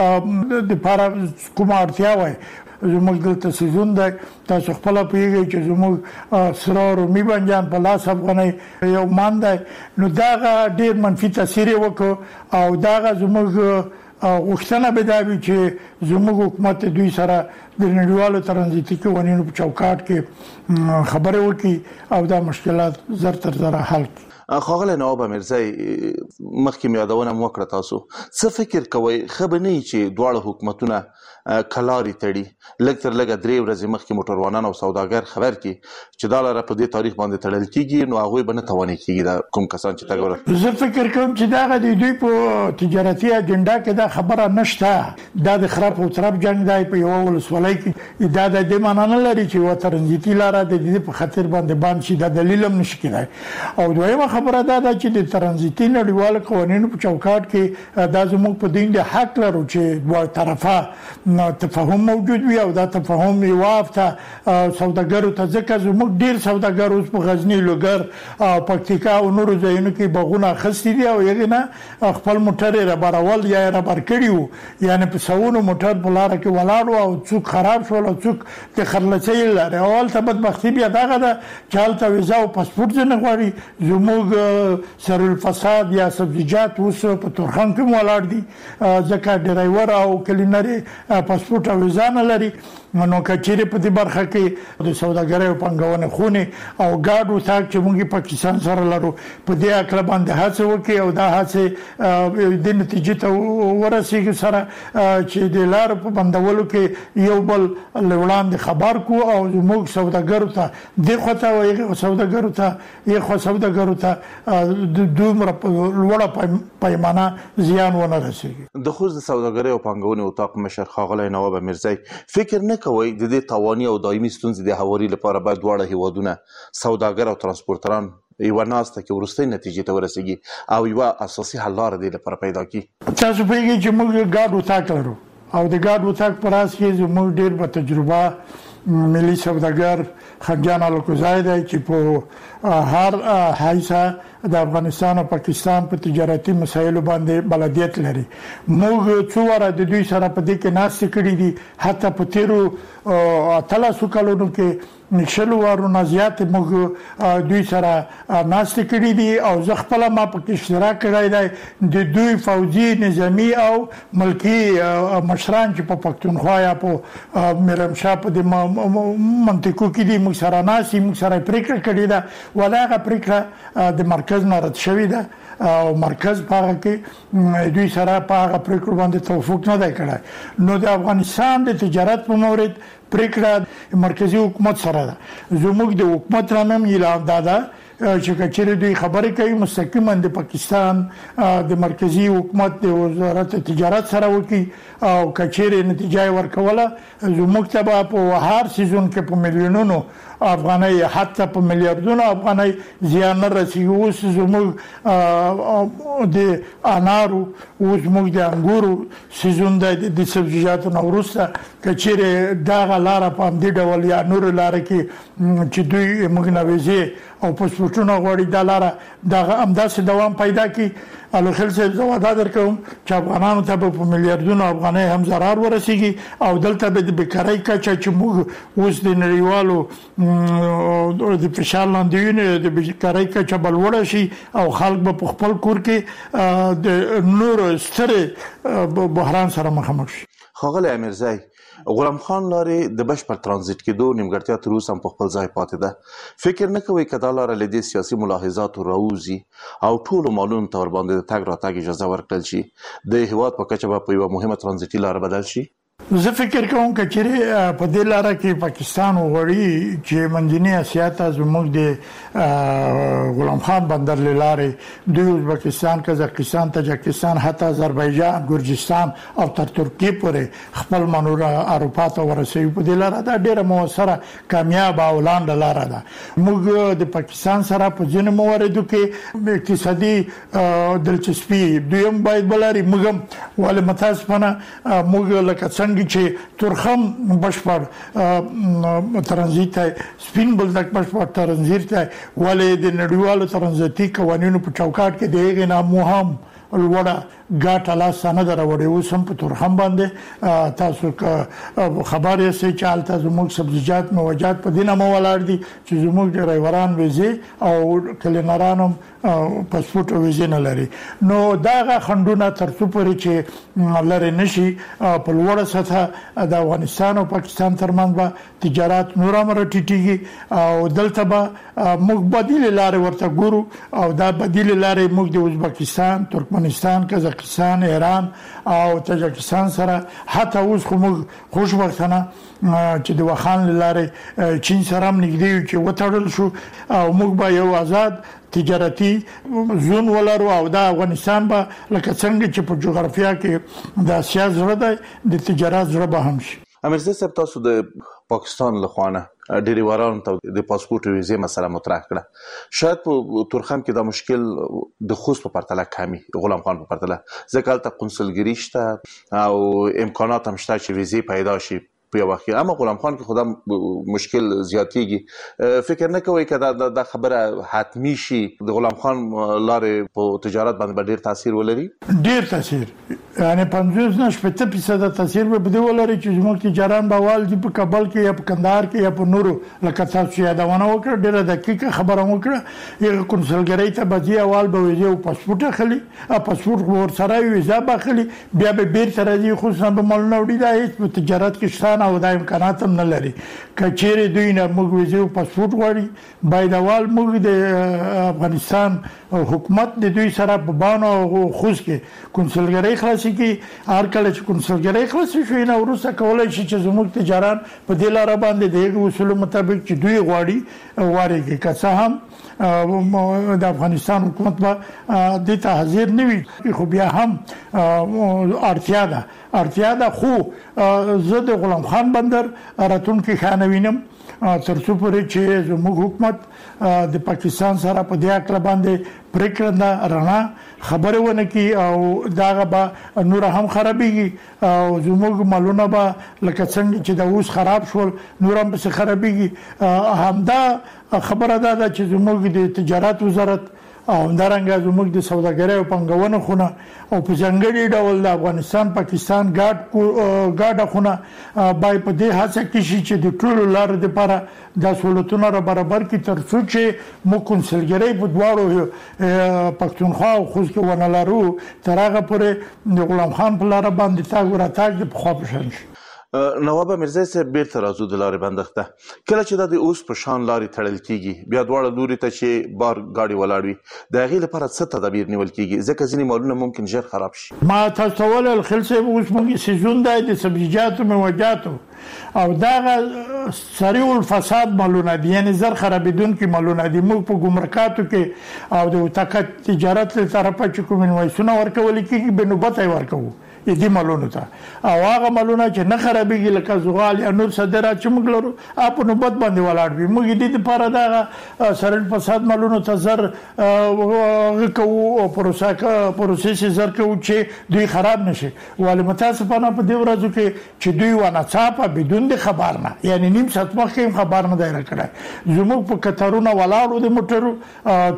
د لپاره کومه اړتیا وای. زموږ دلته سیزون ده تاسو خپل پیږئ چې زموږ سره رومي بنجان په لاس افغانۍ یو مان ده. نو داغه ډېر منفي تاثیر وکړ او داغه زموږ غوښتنه به دا وي چې زموږ حکومت دوی سره د نړیوالو ترانزیتي قوانینو په چوکاټ کې خبرې وکړي او دا مشکلات زر تر زره حل کړي. خاغله نواب امیرزی مخکې میادونه مو کړ تاسو څه فکر کوئ خبرنی چې دواړه حکومتونه کلاري تړي لږ تر لږه درې ورځې مخکې موټروانان او سوداګر خبر کی چې دا لاره په دې تاریخ باندې تړل کیږي نو هغه به نه تواني کیږي دا کوم کسان چې تاګور زه فکر کوم چې دا د دوی په تجارتي اجنډا کې دا خبره نشته. دا د خراب او تراب جنگ دی په یو ولسوالۍ کې دا د دې معنی نه لري چې و ترانزیتي لاره د دې په خاطر باندې باندې شي دا دلیل هم نشي کېدای. او دویمه خبره دا ده چې د ترانزیتي نړیوال قوانینو په چوکاټ کې دا زموږ په دین د حق لرو چې دوه طرفه تفاهم موجود وي او دا تفاهم یو وافته سوداګرو ته ځکه زموږ ډیر سوداګر اوس په غزنی لوګر او پکتیکا او نورو ځایونو کې بغونه خستې دي او یې نه خپل موټر را بارول یا را بار کړیو یعنی په سونو موټر په لار کې ولاړو او څوک خراب شول او څوک د خرلچې لاره اول ته بدبختی بیا دغه ده چالتہ ویزا او پاسپورت نه غواړي. زموږ سر الفساد یا سبزیجات اوس په تورخم کې ولاړ دي ځکه ډرایور او کلینر پاسپورت او ویزا نه لري. نو کچېره په دې برخه کې د سوداګرۍ او پنګونې خونې او ګاډو تاک چې موږ پاکستان سره لرو په دې اکل باندې هڅه وکړي او دا هڅه د نتیجې ته ورسیږي سره چې د لار په بندولو کې یو بل لوړاندې خبر کو او موږ سوداګرو ته د خطا او سوداګرو ته یو خو سوداګرو ته د دومره لوړه پیمانه زیان ونه رسیږي. د خوځ د سوداګرۍ او پنګونې اتاق مشر ښاغلی نواب امیرزی فکر نه کوي د دې تواني او دایمي ستونزې د هواري لپاره باید دواړه هیوادونه سوداګر او ترانسپورتران یو ناسته کې ورستۍ نتیجې ته ورسیږي او یو اساسي حل لاره دی لپاره پیدا کی. تاسو پیږي چې موږ ګاډو تاک لرو او د ګاډو تاک پر اساس کې موږ ډېر په تجربه ملي سوداګر خنجان الکوزای دی چې په هر حیثه د افغانستان او پاکستان په تجارتي مسایلو باندې بلدیت لري. موږ څو واره د دوی سره په دې کې ناستې کړې دي حتی په تیرو اتلسو کلونو کې شلو وارو نه زیات موږ دوی سره ناستې کړې دي او زه خپل ما په کې اشتراک کړی دی د دوی فوجي نظامی او ملکی مشران چې په پښتونخوا یا په میرمشاه په د منطقو کې دي موږ سره ناسي موږ سره پریکړه کړې ده ولاغه پریکړه د مرکز نه رد شوې ده او مرکز په هغه کې دوی سره په هغه پریکړه باندې توافق نه دی کړی. نو د افغانستان د تجارت په مورد پریکړه مرکزی حکومت سره ده. زموږ د حکومت رانم اعلان داده چې کچېره دوی خبرې کوي مستقیما د پاکستان د مرکزی حکومت د وزارت تجارت سره وکي او کچېره نتیجه ورکوله زموږ ته په هر سیزون کې په میلیونونو افغانۍ حتی په میلیارډونو افغانۍ زیان نه رسیږي. اوس زموږ د انارو اوس زموږ د انګورو سیزون د سبزیجاتو نه وروسته کچېره دغه لاره په همدې ډول یا نور لاره کې چې دوی موږ نه ویزې او پاسپورټونه غواړي دا لاره دغه همداسې دوام پیدا کړي. الوخیل صاحب زه وعده درکوم چې افغانانو ته به په میلیارډونو افغانۍ هم ضرر ورسیږي او دلته به د بیکارۍ کچه چې موږ اوس د نړیوالو د فشار لاندې د بیکارۍ کچه به لوړه شي او خلک به په خپل کور کې د نور سترې بحران سره مخامخ شي. ښاغلی امیرزی غلام خان لارې د بشپړ ترانزیت کېدو نیمګړتیا تر اوسه هم په خپل ځای پاتې ده. فکر نه کوئ که دا لاره له دې سیاسي ملاحظاتو راوځي او ټولو مالونو ته ورباندې د تګ راتګ اجازه ورکړل شي د هېواد په کچه به په یوه مهمه ترانزیتي لاره بدل شي؟ زه فکر کوم چې چیرې په دې لاره کې پاکستان وغواړي چې منځنۍ اسیا ته زموږ د غلام خان بندر لارې دوی ازبکستان قزاقستان تاجکستان حتی آذربایجان ګرجستان او تر ترکیه پورې خپل منور اروپا ته ورسوي. په دې لاره دا ډیره موثره کامیاب او لاندې لاره ده. موږ د پاکستان سره په ځینو مواردو کې اقتصادي دلچسپي دویم باید بلاري موږ ولې متاسفانه موږ لکه څنګه چې ترخم بشپړ ترانزیت سپین بلدک بشپړ ترانزیت ولې د نړیوالو ترانزیتي قوانینو په چوکاټ کې دیغه نامهم الوړه ګاټه لا سند راوړي اوس هم په ترخم باندې تاسو خبر یې سي چې حالت زموږ سبزیجات موجات په دینه مو ولاړ دي چې زموږ ډرایوران ویزه او کلینرانم پاسپورت او ویزه نه لري. نو دا خندونه ترڅو پورې چې لري نشي په لوړه سطح د افغانستان او پاکستان ترمنځ به تجارت نور هم راټیټيږي او دلته به موږ بدیل لارې ورته ګورو او دا بدیل لارې موږ د ازبکستان ترکمنستان قزاقستان ایران او تاجکستان سره حتی اوس خو موږ خوشبختانه چې د وخان لارې چین سره هم نږدې چې وټړل شو او موږ به یو آزاد تجارتي زون ولرو او د افغانستان به لکه څنګه چې په جغرافیا کې د اسیا زړه دی د تجارت زړه به هم شي. امیرزی صاحب تاسو د پاکستان له خوانه ډریورانو ته د پاسپورت او ویزې مسله مطرح کړه. شاید په ترخم کې دا مشکل د خوست په پرتله کمی غلام خان په پرتله ځکه هلته قونسلګري شته او امکانات هم شته چې ویزې پیدا شي په یو وخت. اما غلام خان کې خدا مشکل زیاتېږي. فکر نه کوئ که دا د خبره حتمی شي د غلام خان لارې په تجارت باندې ډیر تاثیر ولري؟ ډیر تاثیر یعنی پنځوس نه شپږ فیصد تاثیر به بده ولري چې زموږ تجاران به وال دي په کابل کې یا په کندهار کې یا په نورو لکه تاسو یادونه وکړه ډیره دقیقه خبره وکړه یو کنسولګری ته بځي اول به ویزه او پاسپورت اخلي ا پاسپورت ور سره ویزه باخلي بیا به بیرته راځي خصوصا به مالونه وړي دا هیڅ په تجارت کې شته او د امکانات هم نه لري کچېره دوی نه موږ ویزه او پاسپورت غواړي باید اول موږ د افغانستان حکومت د دوی سره په باندې او خوښ کې کنسولګری خلاص کی هر کله چې کنسولګری خلاص شي نه ورسره کولای شي چې زموږ تجاران په دې لار باندې د اصول مطابق چې دوی غواړي واريږي که څه هم د افغانستان حکومت به د ته حاضر نه وي خو بیا هم اړتیا ده اړتیا ده خو زه د غلام خان بندر راتلونکي خانوینم ترڅو پورې چې زموږ حکومت د پاکستان سره په دې اړه باندې پریکړه رڼا خبره ونه کی او داغه به نور هم خرابېږي او زموږ مالونه به لکه څنګه چې د اوس خراب شول نور هم به خرابېږي همدا خبره ده چې زموږ د تجارت وزارت او همدارنګه زموږ د سوداګرۍ او پنګونو خونه او په ځانګړي ډول د افغانستان پاکستان ګاډ ګاډه خونه بای په دې هڅه کې شي چې د ټولو لارو لپاره د سہولتونو را برابر کی تر څو چې مو کنسولګری په دواړو پښتونخوا او خوست کې ونه لرو تر هغه پورې د غلام خان په لار باندې تاګ وراتاګ په خوا پشان شي نواب میرزا صاحب بیرته راځو د لارې بندښت کله چې د اوس په شان لارې تړل کیږي بیا دواړه لوري ته چې بار گاډي ولاړوي د هغې لپاره څه تدابیر نیول کیږي ځکه ځینې مالونه ممکن ژر خراب شي ما تاسو ول الخل صاحب اوس موږ سیزون دی د سبزیجاتو موجاتو او دا سریع الفساد مالونه دي یعنی زر خرابیدونکي مالونه دي موږ په ګمرکاتو کې او د تکت تجارت له طرفه چې کوم انوایسونه ورکول کیږي به نوبت یې ورکوو دې مالونو ته او هغه مالونه چې نه خرابېږي لکه زغال یا نور صادرات چې موږ لرو اپ نوبت باندې ولاړ وي موږ دې لپاره دا سرل فساد مالونو ته زر کوو او پروسه پروسس زر کوو چې دوی خراب نشي ولې متاسفانه په دې ورځو کې چې دوی ونه صافه بدون د خبر نه یعنی نیم ساعت مخکې خبر نه دی راکړی زموږ په کترونه ولاړو د موټرو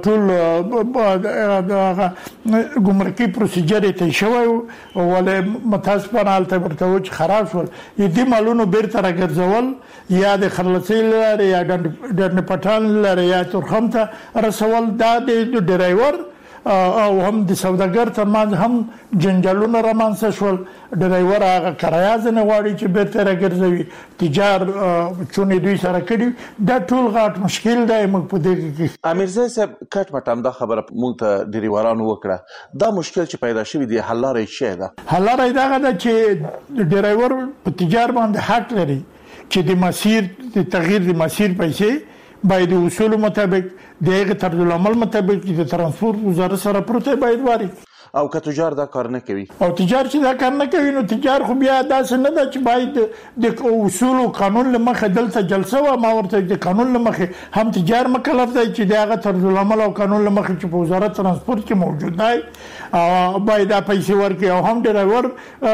ټول ګمرکي پروسیجر ته شوی ولې متاسفانه حالت ورته چې خراب شول دې مالونو بیرته راګرځول یا د خلصي لري یا د پټان لري یا ترخم ته رسول دا د ډرایور او هم د سوداګر ترمنځ هم جنجالونه رامنځته شول ډرایور هغه کرایه نه غواړي چې بیرته راګرځوي تجار چونې دوی سره کړي دا ټول غاټ مشکل دی موږ په دې کې امیرزا صاحب کټ مټم دا خبره موږ ته ډریورانو وکړه دا مشکل چې پیدا شوی دی حل لارې څه ده حل لارې دا ده چې ډرایور په تجار باندې حق لري چې د مسیر د تغییر د مسیر پیسې باید اصول مطابق دغه طرز العمل مطابق د ترانسپورت وزارت سره پروته باید واري او که تجار دا کار نه کوي او تجار چې دا کار نه کوي نو تجار خو بیا داسې نه ده چې باید د اصول او قانون لمخه دلته جلسه و ما ورته د قانون لمخه هم تجار مکلف دی چې دغه طرز العمل او قانون لمخه چې په وزارت ترانسپورت کې موجود دی او باید پیسې ورکړي او هم ډرایور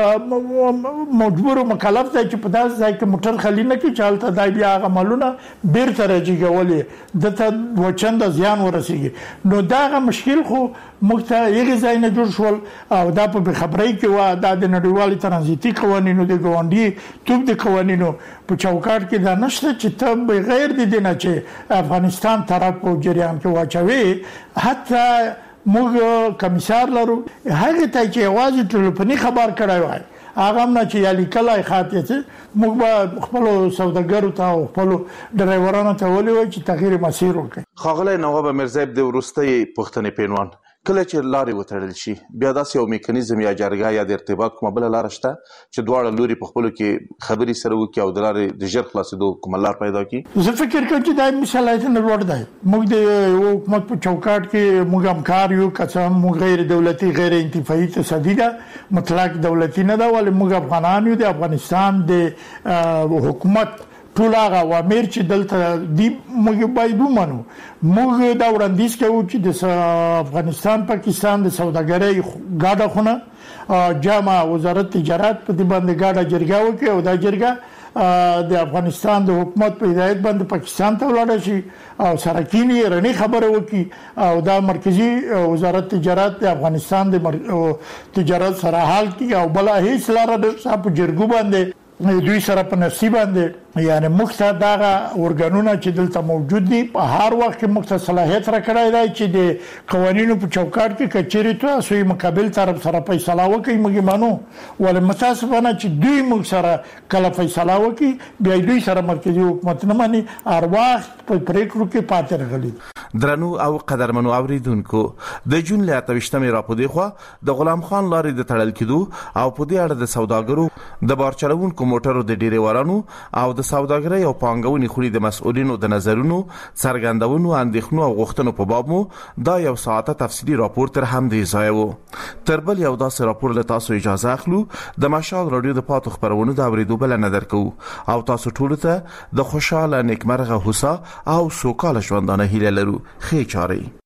مجبور او مکلف دی چې په داسې ځای کې موټر خالي نه کړي چې هلته دی بیا هغه مالونه بیرته راجیګولې دته وچند زیان ورسیږي نو دغه مشکل خو موږ ته یې ځای نه جوړ شول او دا په خبرې کې و دا د نړیوالي ترانزیتي قوانینو د ګوندي توپ د قوانینو په چوکاټ کې دا نشته چې ته بغیر د دې نه چې افغانستان طرف په جریان کې واچوي حتی موږ کمیسار لرو هغه ته چې आवाज ټلیفوني خبر کړای وای هغه نه چې یالي کله خاطر چې موږ به خپل سوداګرو ته او خپل ډرایورانو ته ولې چې تغییر مسیر وکړي خاغله نواب میرزا د ورستي پښتنې پینوان کله چې لارې وتړل شي بیا داسې یو میکانیزم یا جرګه یا د ارتباط کومه بل لار شته چې دواړه لوري په خپل کې خبري سره وکړي او د لارې د ژر خلاصېدو کومه لار پیدا کړي زه فکر کوم چې دا مثالات نه ورته دی موږ د حکومت په چوکاټ کې موږ همکار یو کسان موږ غیر دولتي غیر انتفاعي تصدی ده مطلق دولتي نه ده ولې موږ افغانان یو د افغانستان د حکومت ټول هغه وامر چې دلته دی موږ باید ومنو موږ دا وړاندیز کوو چې د افغانستان پاکستان د سوداګرۍ ګاډه خونه جامع وزارت تجارت په دې باندې ګاډه جرګه وکړي او دا جرګه د افغانستان د حکومت په هدایت باندې پاکستان ته ولاړ شي او سرکینی رنی خبره وکي او دا مرکزی وزارت تجارت د افغانستان د تجارت سره حل کی او بل هیڅ لار د صاحب جرګو باندې دوی سره په نصیب باندې یعنی مخته دغه ورګانونه چې دلته موجود دي په هر وخت کې مخته صلاحیت راکړای دی چې د قوانینو په چوکاټ کې کچېری ته سوی مقابل طرف سره فیصله وکړي موږ مانو ولې متاسفانه چې دوی موږ سره کله فیصله وکړي بیا دوی سره مرکزی حکومت نه مانی هر وخت په پریکړو کې پاتې راغلي. درنو او قدرمنو اوریدونکو د جون له اتوشتمې را پدې خو د غلام خان لارې د تړل کېدو او په دې اړه د سوداګرو د بار چلوونکو موټرو د ډیریورانو او د سوداګرۍ او پانګونې خوري د مسؤلینو د نظرونو څرګندونو اندېښنو او غوښتنو په باب مو دا یو ساعته تفصیلی راپور تر هم دی ځای وو. تر بل یو داسې راپور له تاسو اجازه اخلو د مشال رادیو د پاتو خبرونو د اوریدو بلنه درکو او تاسو ټول ته د خوشاله نیکمرغه هوسا او سوکاله ژوندانه هیله لرو. خیر چاري.